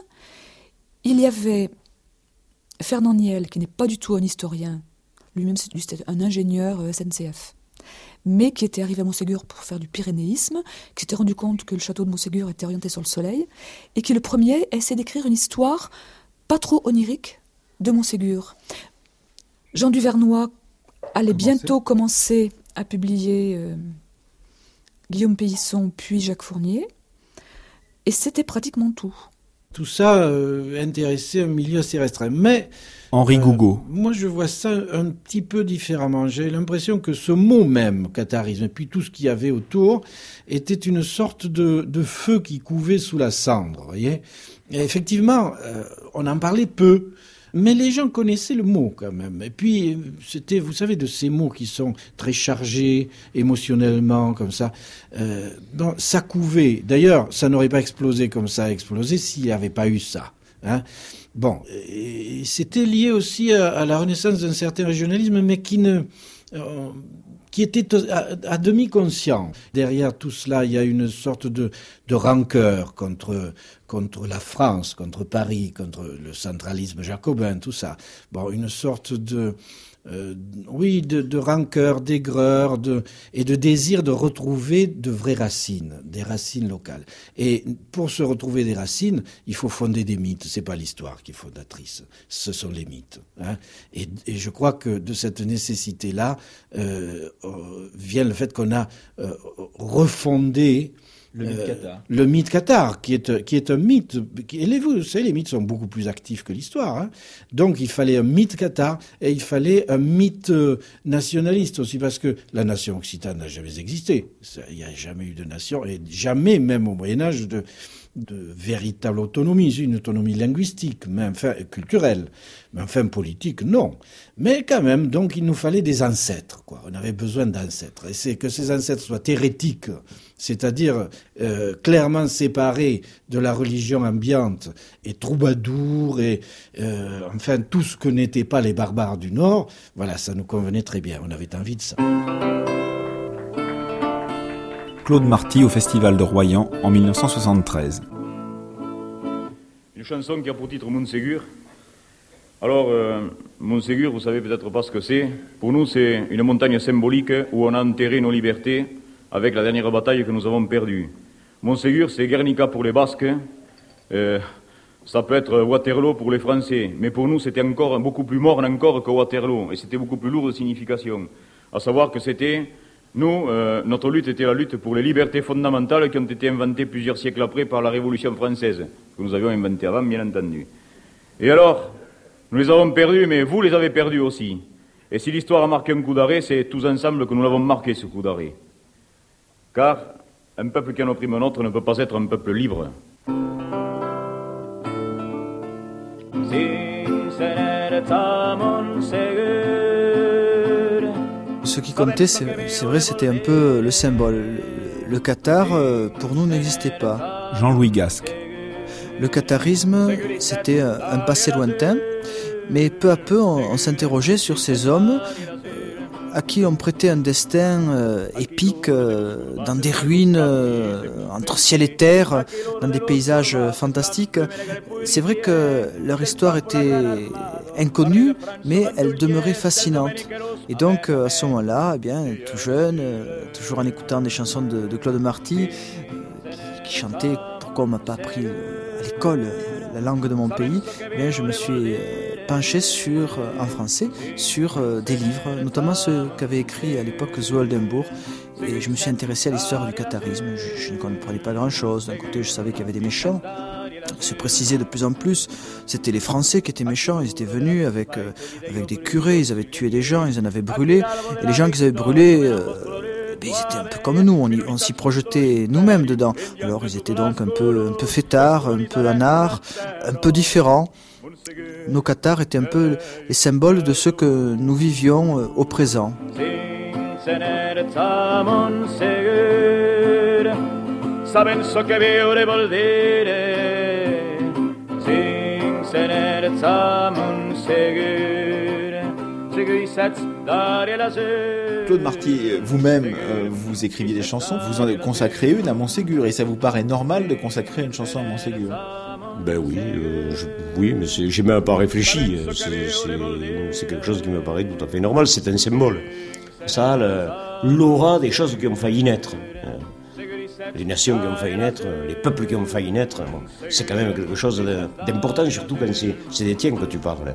Il y avait Fernand Niel, qui n'est pas du tout un historien, lui-même c'était un ingénieur S N C F, mais qui était arrivé à Montségur pour faire du pyrénéisme, qui s'était rendu compte que le château de Montségur était orienté sur le soleil, et qui le premier a essayé d'écrire une histoire pas trop onirique de Montségur. Jean Duvernois allait Commencer. bientôt commencer à publier euh, Guillaume Pélisson puis Jacques Fournier, et c'était pratiquement tout.
Tout ça euh, intéressait un milieu assez restreint. Mais
Henri euh, Gougaud.
Moi, je vois ça un petit peu différemment. J'ai l'impression que ce mot même, catharisme, et puis tout ce qu'il y avait autour, était une sorte de, de feu qui couvait sous la cendre. Voyez. Et effectivement, euh, on en parlait peu. Mais les gens connaissaient le mot quand même. Et puis, c'était, vous savez, de ces mots qui sont très chargés émotionnellement, comme ça. Euh, bon, ça couvait. D'ailleurs, ça n'aurait pas explosé comme ça a explosé s'il n'y avait pas eu ça. Hein. Bon, et c'était lié aussi à, à la renaissance d'un certain régionalisme, mais qui ne... Euh, qui était à, à demi conscient. Derrière tout cela, il y a une sorte de, de rancœur contre, contre la France, contre Paris, contre le centralisme jacobin, tout ça. Bon, une sorte de... Euh, oui, de, de rancœur, d'aigreur, de, et de désir de retrouver de vraies racines, des racines locales. Et pour se retrouver des racines, il faut fonder des mythes. C'est pas l'histoire qui est fondatrice, ce sont les mythes. Hein. Et, et je crois que de cette nécessité-là euh, euh, vient le fait qu'on a euh, refondé
Le mythe cathare.
Euh, le mythe cathare, qui est, qui est un mythe. Qui, et vous savez, les mythes sont beaucoup plus actifs que l'histoire. Hein. Donc il fallait un mythe cathare et il fallait un mythe nationaliste aussi, parce que la nation occitane n'a jamais existé. Il n'y a jamais eu de nation, et jamais, même au Moyen-Âge, de, de véritable autonomie. C'est une autonomie linguistique, mais enfin culturelle. Mais enfin politique, non. Mais quand même, donc il nous fallait des ancêtres, quoi. On avait besoin d'ancêtres. Et c'est que ces ancêtres soient hérétiques, c'est-à-dire euh, clairement séparés de la religion ambiante, et troubadours, et euh, enfin tout ce que n'étaient pas les barbares du Nord, voilà, ça nous convenait très bien. On avait envie de ça.
Claude Marty au Festival de Royan en mille neuf cent soixante-treize.
Une chanson qui a pour titre Montségur. Alors, euh, Montségur, vous savez peut-être pas ce que c'est. Pour nous, c'est une montagne symbolique où on a enterré nos libertés avec la dernière bataille que nous avons perdue. Montségur, c'est Guernica pour les Basques. Euh, ça peut être Waterloo pour les Français. Mais pour nous, c'était encore beaucoup plus morne encore que Waterloo. Et c'était beaucoup plus lourd de signification. À savoir que c'était... Nous, euh, notre lutte était la lutte pour les libertés fondamentales qui ont été inventées plusieurs siècles après par la Révolution française, que nous avions inventée avant, bien entendu. Et alors, nous les avons perdus, mais vous les avez perdus aussi. Et si l'histoire a marqué un coup d'arrêt, c'est tous ensemble que nous l'avons marqué, ce coup d'arrêt. Car un peuple qui en opprime un autre ne peut pas être un peuple libre.
Ce qui comptait, c'est, c'est vrai, c'était un peu le symbole. Le, le cathare, pour nous, n'existait pas.
Jean-Louis Gasque.
Le catharisme, c'était un passé lointain, mais peu à peu, on, on s'interrogeait sur ces hommes à qui on prêtait un destin euh, épique euh, dans des ruines euh, entre ciel et terre, dans des paysages euh, fantastiques. C'est vrai que leur histoire était inconnue, mais elle demeurait fascinante. Et donc euh, à ce moment-là, eh bien, tout jeune, euh, toujours en écoutant des chansons de, de Claude Marty, euh, qui, qui chantait « Pourquoi on m'a pas appris à l'école la langue de mon pays », eh bien, je me suis penché sur, en français sur des livres, notamment ceux qu'avait écrit à l'époque Zoe Oldenbourg. Et je me suis intéressé à l'histoire du catharisme. Je, je ne comprenais pas grand-chose. D'un côté, je savais qu'il y avait des méchants. Il se précisait de plus en plus, c'était les Français qui étaient méchants. Ils étaient venus avec, euh, avec des curés, ils avaient tué des gens, ils en avaient brûlé. Et les gens qu'ils avaient brûlés... Euh, Ben, ils étaient un peu comme nous, on, y, on s'y projetait nous-mêmes dedans. Alors ils étaient donc un peu, un peu fêtards, un peu anards, un peu différents. Nos cathares étaient un peu les symboles de ce que nous vivions au présent.
Claude Marty, vous-même, euh, vous écriviez des chansons, vous en avez consacré une à Montségur, et ça vous paraît normal de consacrer une chanson à Montségur?
Ben oui, euh, je, oui, mais c'est, j'ai même pas réfléchi. C'est, c'est, c'est quelque chose qui me paraît tout à fait normal. C'est un symbole. Ça a le, l'aura des choses qui ont failli naître. Les nations qui ont failli naître, les peuples qui ont failli naître, bon, c'est quand même quelque chose de, d'important, surtout quand c'est, c'est des tiens que tu parles.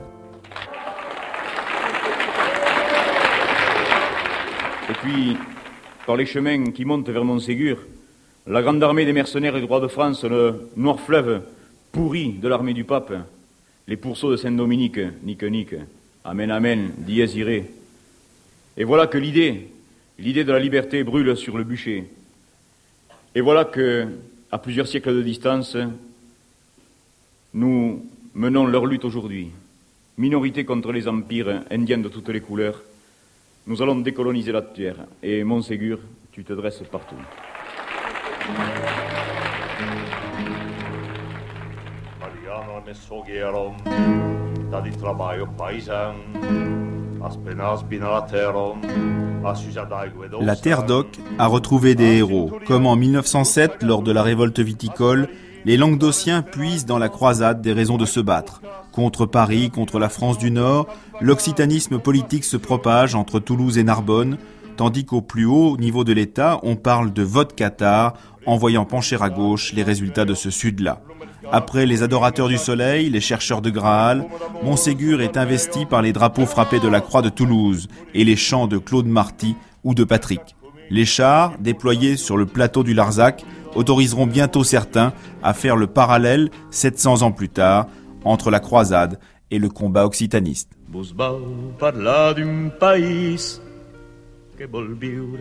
Et puis, par les chemins qui montent vers Montségur, la grande armée des mercenaires du roi de France, le noir fleuve pourri de l'armée du pape, les pourceaux de Saint-Dominique, nique nique, amen amen, dies irae. Et voilà que l'idée, l'idée de la liberté brûle sur le bûcher. Et voilà que, à plusieurs siècles de distance, nous menons leur lutte aujourd'hui. minorité contre les empires, indiens de toutes les couleurs, nous allons décoloniser la terre. Et Montségur, tu te dresses partout.
La Terre d'Oc a retrouvé des héros, comme en mille neuf cent sept, lors de la révolte viticole, les Languedociens puisent dans la croisade des raisons de se battre. Contre Paris, contre la France du Nord, l'occitanisme politique se propage entre Toulouse et Narbonne, tandis qu'au plus haut niveau de l'État, on parle de vote cathare, en voyant pencher à gauche les résultats de ce sud-là. Après les adorateurs du soleil, les chercheurs de Graal, Montségur est investi par les drapeaux frappés de la Croix de Toulouse et les chants de Claude Marty ou de Patrick. Les chars, déployés sur le plateau du Larzac, autoriseront bientôt certains à faire le parallèle, sept cents ans plus tard, entre la croisade et le combat occitaniste.
Vos vau parlar d'un país que vol viure.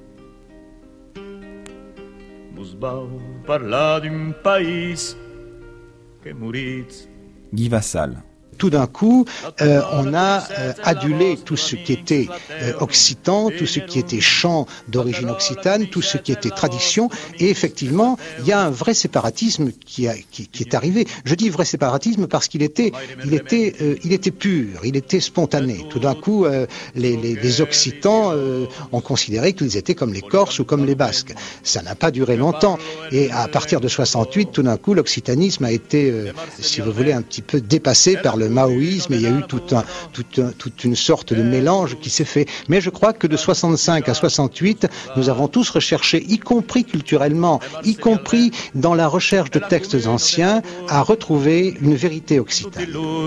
Vos vau parlar d'un país que moritz.
Guy Vassal.
Tout d'un coup, euh, on a euh, adulé tout ce qui était euh, occitan, tout ce qui était chant d'origine occitane, tout ce qui était tradition, et effectivement, il y a un vrai séparatisme qui, a, qui, qui est arrivé. Je dis vrai séparatisme parce qu'il était, il était, euh, il était pur, il était spontané. Tout d'un coup, euh, les, les, les Occitans euh, ont considéré qu'ils étaient comme les Corses ou comme les Basques. Ça n'a pas duré longtemps, et à partir de soixante-huit, tout d'un coup, l'occitanisme a été, euh, si vous voulez, un petit peu dépassé par le le maoïsme, et il y a eu tout un, tout un, toute une sorte de mélange qui s'est fait. Mais je crois que de soixante-cinq à soixante-huit, nous avons tous recherché, y compris culturellement, y compris dans la recherche de textes anciens, à retrouver une vérité occitane.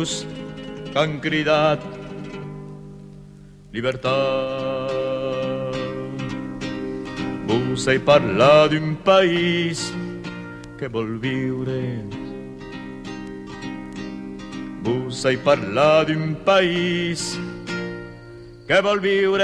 Vous savez parler d'un pays que vol vivre. Vous savez parler d'un pays que vol vivre.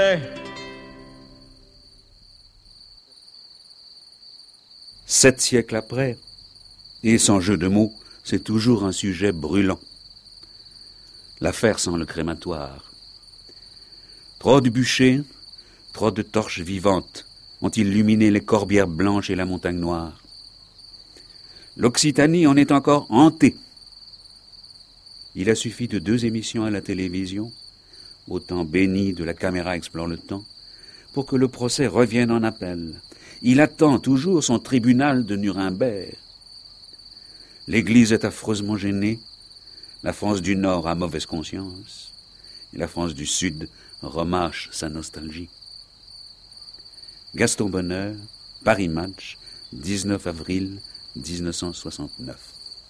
Sept siècles après, et sans jeu de mots, c'est toujours un sujet brûlant. L'affaire sans le crématoire. Trop de bûchers, trop de torches vivantes ont illuminé les corbières blanches et la montagne noire. L'Occitanie en est encore hantée. Il a suffi de deux émissions à la télévision, au temps béni de la caméra explore le temps, pour que le procès revienne en appel. Il attend toujours son tribunal de Nuremberg. L'Église est affreusement gênée. La France du Nord a mauvaise conscience. Et la France du Sud remâche sa nostalgie. Gaston Bonheur, Paris Match, dix-neuf avril dix-neuf cent soixante-neuf.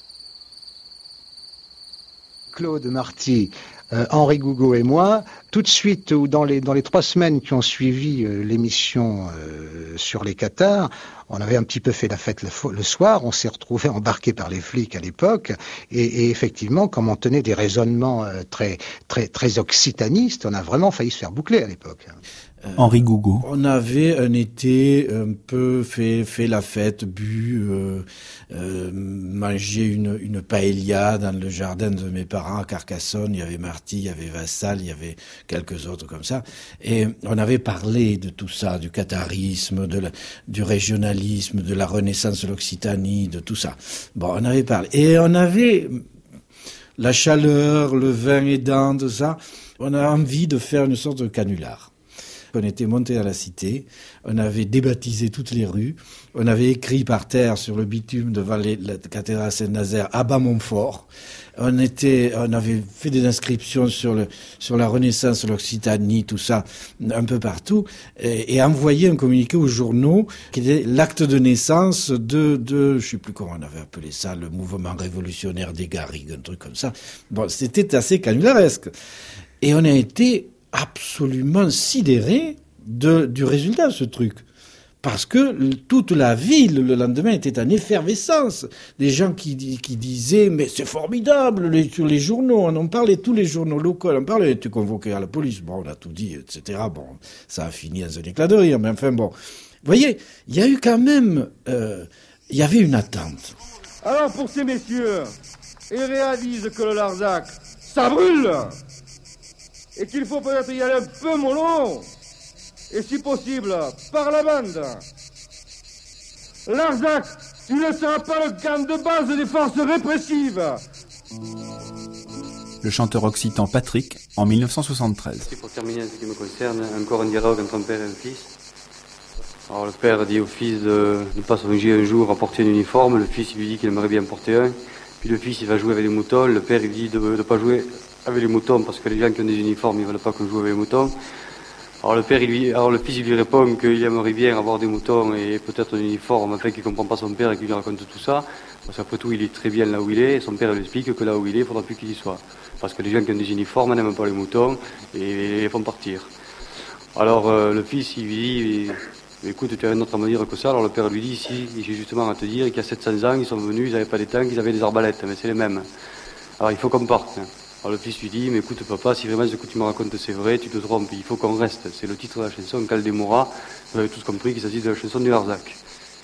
Claude Marty, euh, Henri Gougaud et moi, tout de suite, ou dans les, dans les trois semaines qui ont suivi euh, l'émission euh, sur les Cathares, on avait un petit peu fait la fête le, le soir, on s'est retrouvés embarqués par les flics à l'époque, et, et effectivement, comme on tenait des raisonnements euh, très, très, très occitanistes, on a vraiment failli se faire boucler à l'époque.
Euh, Henri Gougaud.
On avait un été un peu fait, fait la fête, bu, euh, euh, mangé une, une paella dans le jardin de mes parents à Carcassonne. Il y avait Marty, il y avait Vassal, il y avait quelques autres comme ça. Et on avait parlé de tout ça, du catharisme, de la, du régionalisme, de la renaissance de l'Occitanie, de tout ça. Bon, on avait parlé. Et on avait la chaleur, le vin aidant, tout ça. On a envie de faire une sorte de canular. On était monté à la cité, on avait débaptisé toutes les rues, on avait écrit par terre sur le bitume devant les, la cathédrale Saint-Nazaire « Abat Montfort ». On était, on avait fait des inscriptions sur le, sur la Renaissance, l'Occitanie, tout ça, un peu partout, et, et envoyé un communiqué aux journaux qui était l'acte de naissance de, de, je sais plus comment on avait appelé ça, le mouvement révolutionnaire des Garrigues, un truc comme ça. Bon, c'était assez canularesque. Et on a été absolument sidéré de, du résultat de ce truc. Parce que toute la ville, le lendemain, était en effervescence. Des gens qui, qui disaient « Mais c'est formidable, les, sur les journaux, on en parlait, tous les journaux locaux, on en parlait, on était convoqués à la police, bon, on a tout dit, et cetera. Bon, ça a fini dans un éclat de rire, mais enfin bon. Vous voyez, il y a eu quand même... Euh, il y avait une attente.
Alors pour ces messieurs, ils réalisent que le Larzac, ça brûle, et qu'il faut peut-être y aller un peu mollo, et si possible, par la bande. Larzac, tu ne seras pas le camp de base des forces répressives.
Le chanteur occitan Patrick, en mille neuf cent soixante-treize.
Pour terminer en ce qui me concerne, encore un dialogue entre un père et un fils. Alors le père dit au fils de ne pas songer un jour à porter un uniforme, le fils il lui dit qu'il aimerait bien porter un, puis le fils il va jouer avec les moutons, le père il dit de ne pas jouer avec les moutons parce que les gens qui ont des uniformes ils ne veulent pas qu'on joue avec les moutons. Alors le père il lui, alors le fils il lui répond qu'il aimerait bien avoir des moutons et peut-être un uniforme, enfin qu'il comprend pas son père et qu'il lui raconte tout ça, parce qu'après tout il est très bien là où il est, et son père lui explique que là où il est, il faudra plus qu'il y soit. Parce que les gens qui ont des uniformes n'aiment pas les moutons et les font partir. Alors euh, le fils il lui dit, écoute, tu as un autre à me dire que ça. Alors le père lui dit, si, j'ai justement à te dire qu'il y a sept cents ans, ils sont venus, ils n'avaient pas des tanks, ils avaient des arbalètes, mais c'est les mêmes. Alors il faut qu'on parte. Alors le fils lui dit, mais écoute papa, si vraiment ce que tu me racontes c'est vrai, tu te trompes, il faut qu'on reste. C'est le titre de la chanson, Caldemora. Vous avez tous compris qu'il s'agit de la chanson du Larzac.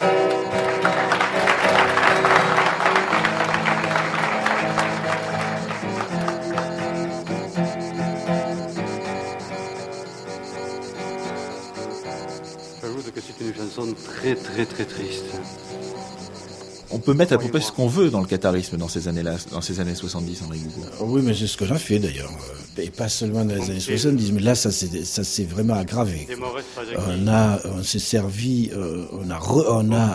J'ajoute que c'est une chanson très très très triste.
On peut mettre à peu près ce qu'on veut dans le catharisme dans ces années-là, dans ces années soixante-dix, Henri Gougaud.
Oui, mais c'est ce qu'on a fait d'ailleurs. Et pas seulement dans les années soixante-dix, mais là, ça s'est, ça s'est vraiment aggravé. On a, on s'est servi, euh, on a, re, on a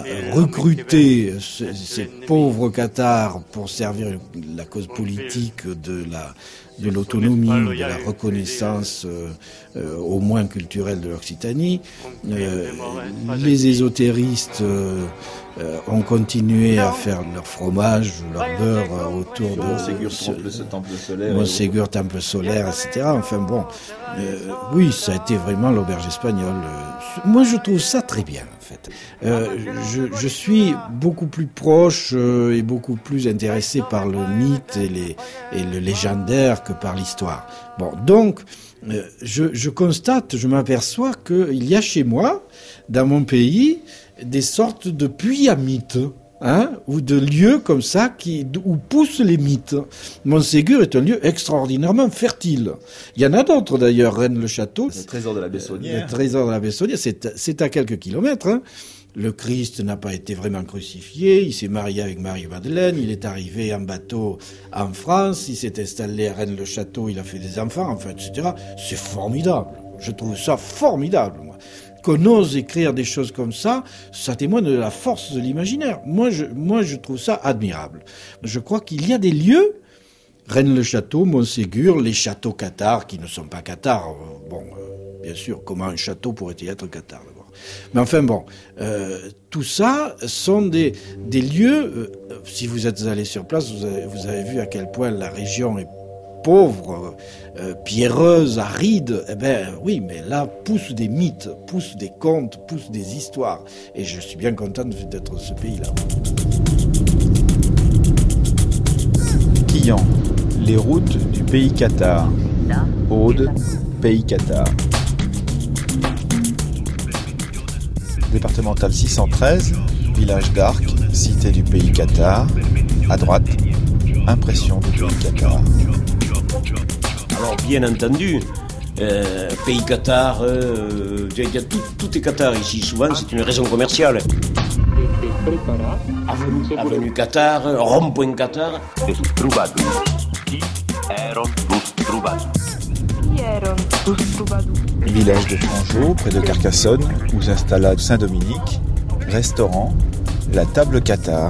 recruté ces, ces pauvres cathares pour servir la cause politique de la, de l'autonomie, de la reconnaissance, euh, euh, au moins culturelle de l'Occitanie. Euh, les ésotéristes euh, euh, ont continué à faire leur fromage, leur beurre euh, autour de
Montségur, temple, ce temple solaire,
Montségur, temple solaire, et cetera. Enfin bon, euh, oui, ça a été vraiment l'auberge espagnole. Moi, je trouve ça très bien, en fait. Euh, je, je suis beaucoup plus proche euh, et beaucoup plus intéressé par le mythe et, les, et le légendaire que par l'histoire. Bon, donc, euh, je, je constate, je m'aperçois qu'il y a chez moi, dans mon pays, des sortes de puits à mythes. Hein, ou de lieux comme ça qui, où poussent les mythes. Montségur est un lieu extraordinairement fertile. Il y en a d'autres d'ailleurs, Rennes-le-Château.
Le trésor de la Bessonnière.
Le trésor de la Bessonnière, c'est, c'est à quelques kilomètres. Hein. Le Christ n'a pas été vraiment crucifié, il s'est marié avec Marie-Madeleine, il est arrivé en bateau en France, il s'est installé à Rennes-le-Château, il a fait des enfants, enfin, et cetera. C'est formidable. Je trouve ça formidable, moi. Qu'on ose écrire des choses comme ça, ça témoigne de la force de l'imaginaire. Moi, je, moi, je trouve ça admirable. Je crois qu'il y a des lieux, Rennes-le-Château, Montségur, les châteaux cathares, qui ne sont pas cathares. Bon, euh, bien sûr, comment un château pourrait-il être cathare, d'abord. Mais enfin bon, euh, tout ça sont des, des lieux, euh, si vous êtes allé sur place, vous avez, vous avez vu à quel point la région est pauvre, euh, pierreuse, aride, eh ben oui, mais là poussent des mythes, poussent des contes, poussent des histoires. Et je suis bien content d'être de ce pays-là.
Quillan, les routes du pays cathare. Aude, pays cathare. Départemental six cent treize, village d'Arc, cité du pays cathare. À droite, impression du pays cathare.
Alors, bien entendu, euh, pays cathare, euh, tout, tout est cathare ici. Souvent, c'est une raison commerciale. Avenue, avenue Qatar, rond-point Qatar.
Village de Frangeau, près de Carcassonne, où s'installa Saint-Dominique. Restaurant, la table cathare.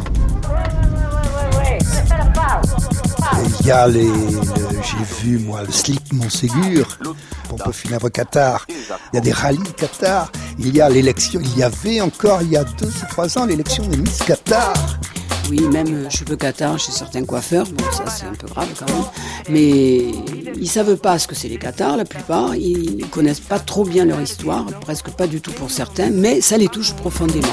Il y a les, le, j'ai vu moi le slip Montségur, pompe funèbre cathare. Il y a des rallyes cathare. Il y a l'élection. Il y avait encore il y a deux ou trois ans l'élection des Miss Qatar.
Oui, même cheveux cathare chez certains coiffeurs. Bon, ça c'est un peu grave quand même. Mais ils savent pas ce que c'est les cathares, la plupart. Ils connaissent pas trop bien leur histoire, presque pas du tout pour certains, mais ça les touche profondément.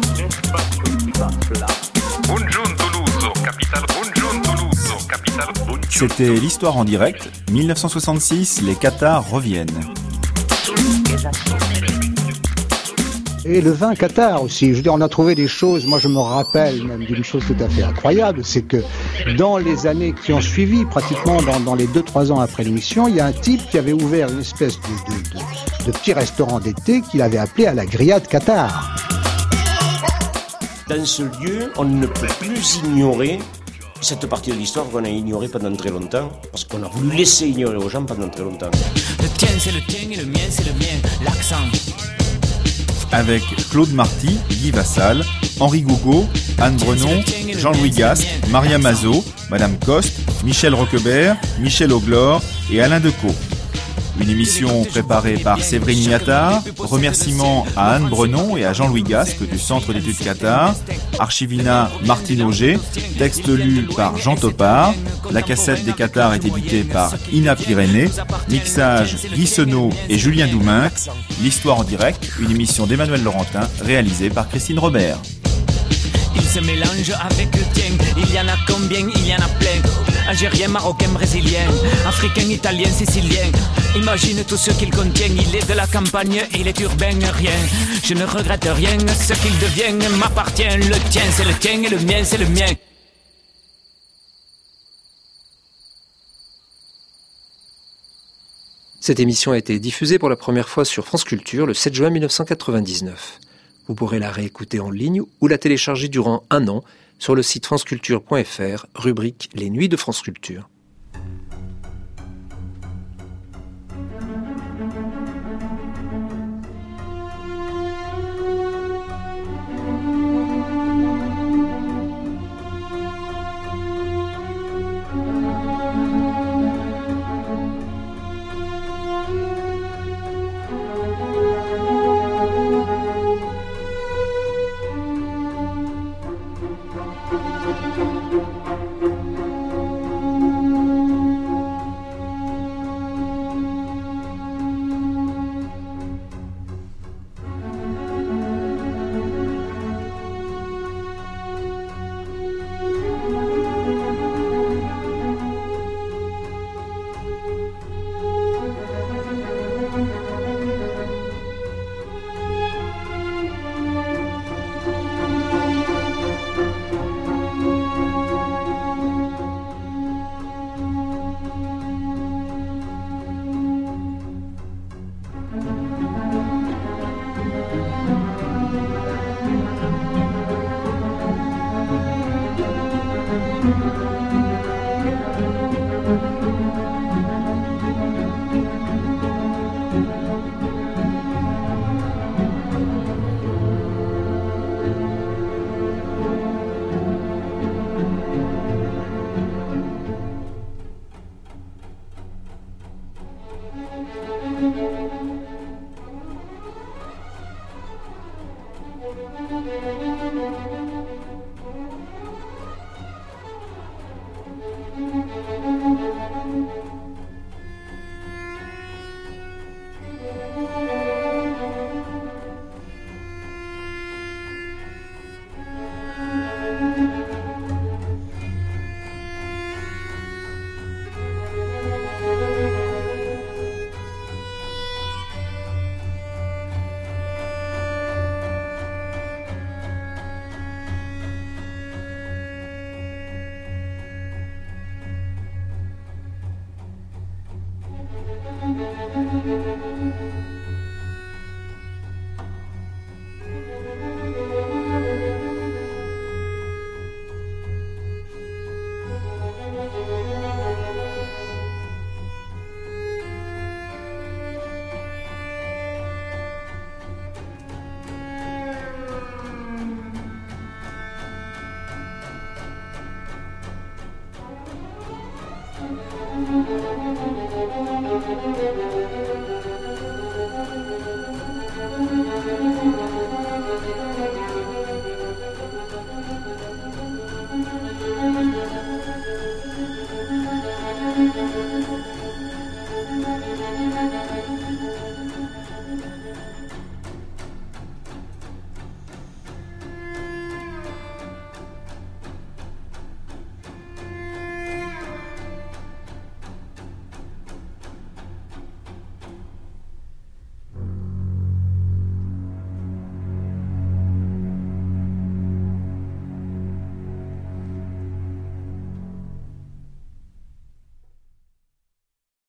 C'était l'histoire en direct. mille neuf cent soixante-six, les cathares reviennent.
Et le vin Qatar aussi. Je veux dire, on a trouvé des choses, moi je me rappelle même d'une chose tout à fait incroyable, c'est que dans les années qui ont suivi, pratiquement dans, dans les deux trois ans après l'émission, il y a un type qui avait ouvert une espèce de, de, de, de petit restaurant d'été qu'il avait appelé à la grillade Qatar.
Dans ce lieu, on ne peut plus ignorer cette partie de l'histoire qu'on a ignorée pendant très longtemps, parce qu'on a voulu laisser ignorer aux gens pendant très longtemps.
Le tien c'est le tien et le mien c'est le mien, l'accent.
Avec Claude Marty, Guy Vassal, Henri Gougaud, Anne Brenon, Jean-Louis Gasque, Maria Mazot, Madame Coste, Michel Roquebert, Michel Auglore et Alain Decaux. Une émission préparée par Séverine Liattard. Remerciements à Anne Brenon et à Jean-Louis Gasque du Centre d'études Qatar. Archivina Martine Auger. Texte lu par Jean Topard. La cassette des Qatars est éditée par Ina Pyrénées. Mixage Guy Senot et Julien Douminx. L'histoire en direct, une émission d'Emmanuel Laurentin réalisée par Christine Robert.
Il se mélange avec le tien, il y en a combien, il y en a plein. Algérien, marocain, brésilien, africain, italien, sicilien. Imagine tout ce qu'il contient, il est de la campagne, il est urbain, rien. Je ne regrette rien, ce qu'il devient m'appartient. Le tien c'est le tien et le mien c'est le mien.
Cette émission a été diffusée pour la première fois sur France Culture le sept juin mille neuf cent quatre-vingt-dix-neuf. Vous pourrez la réécouter en ligne ou la télécharger durant un an sur le site franceculture point f r, rubrique Les Nuits de France Culture.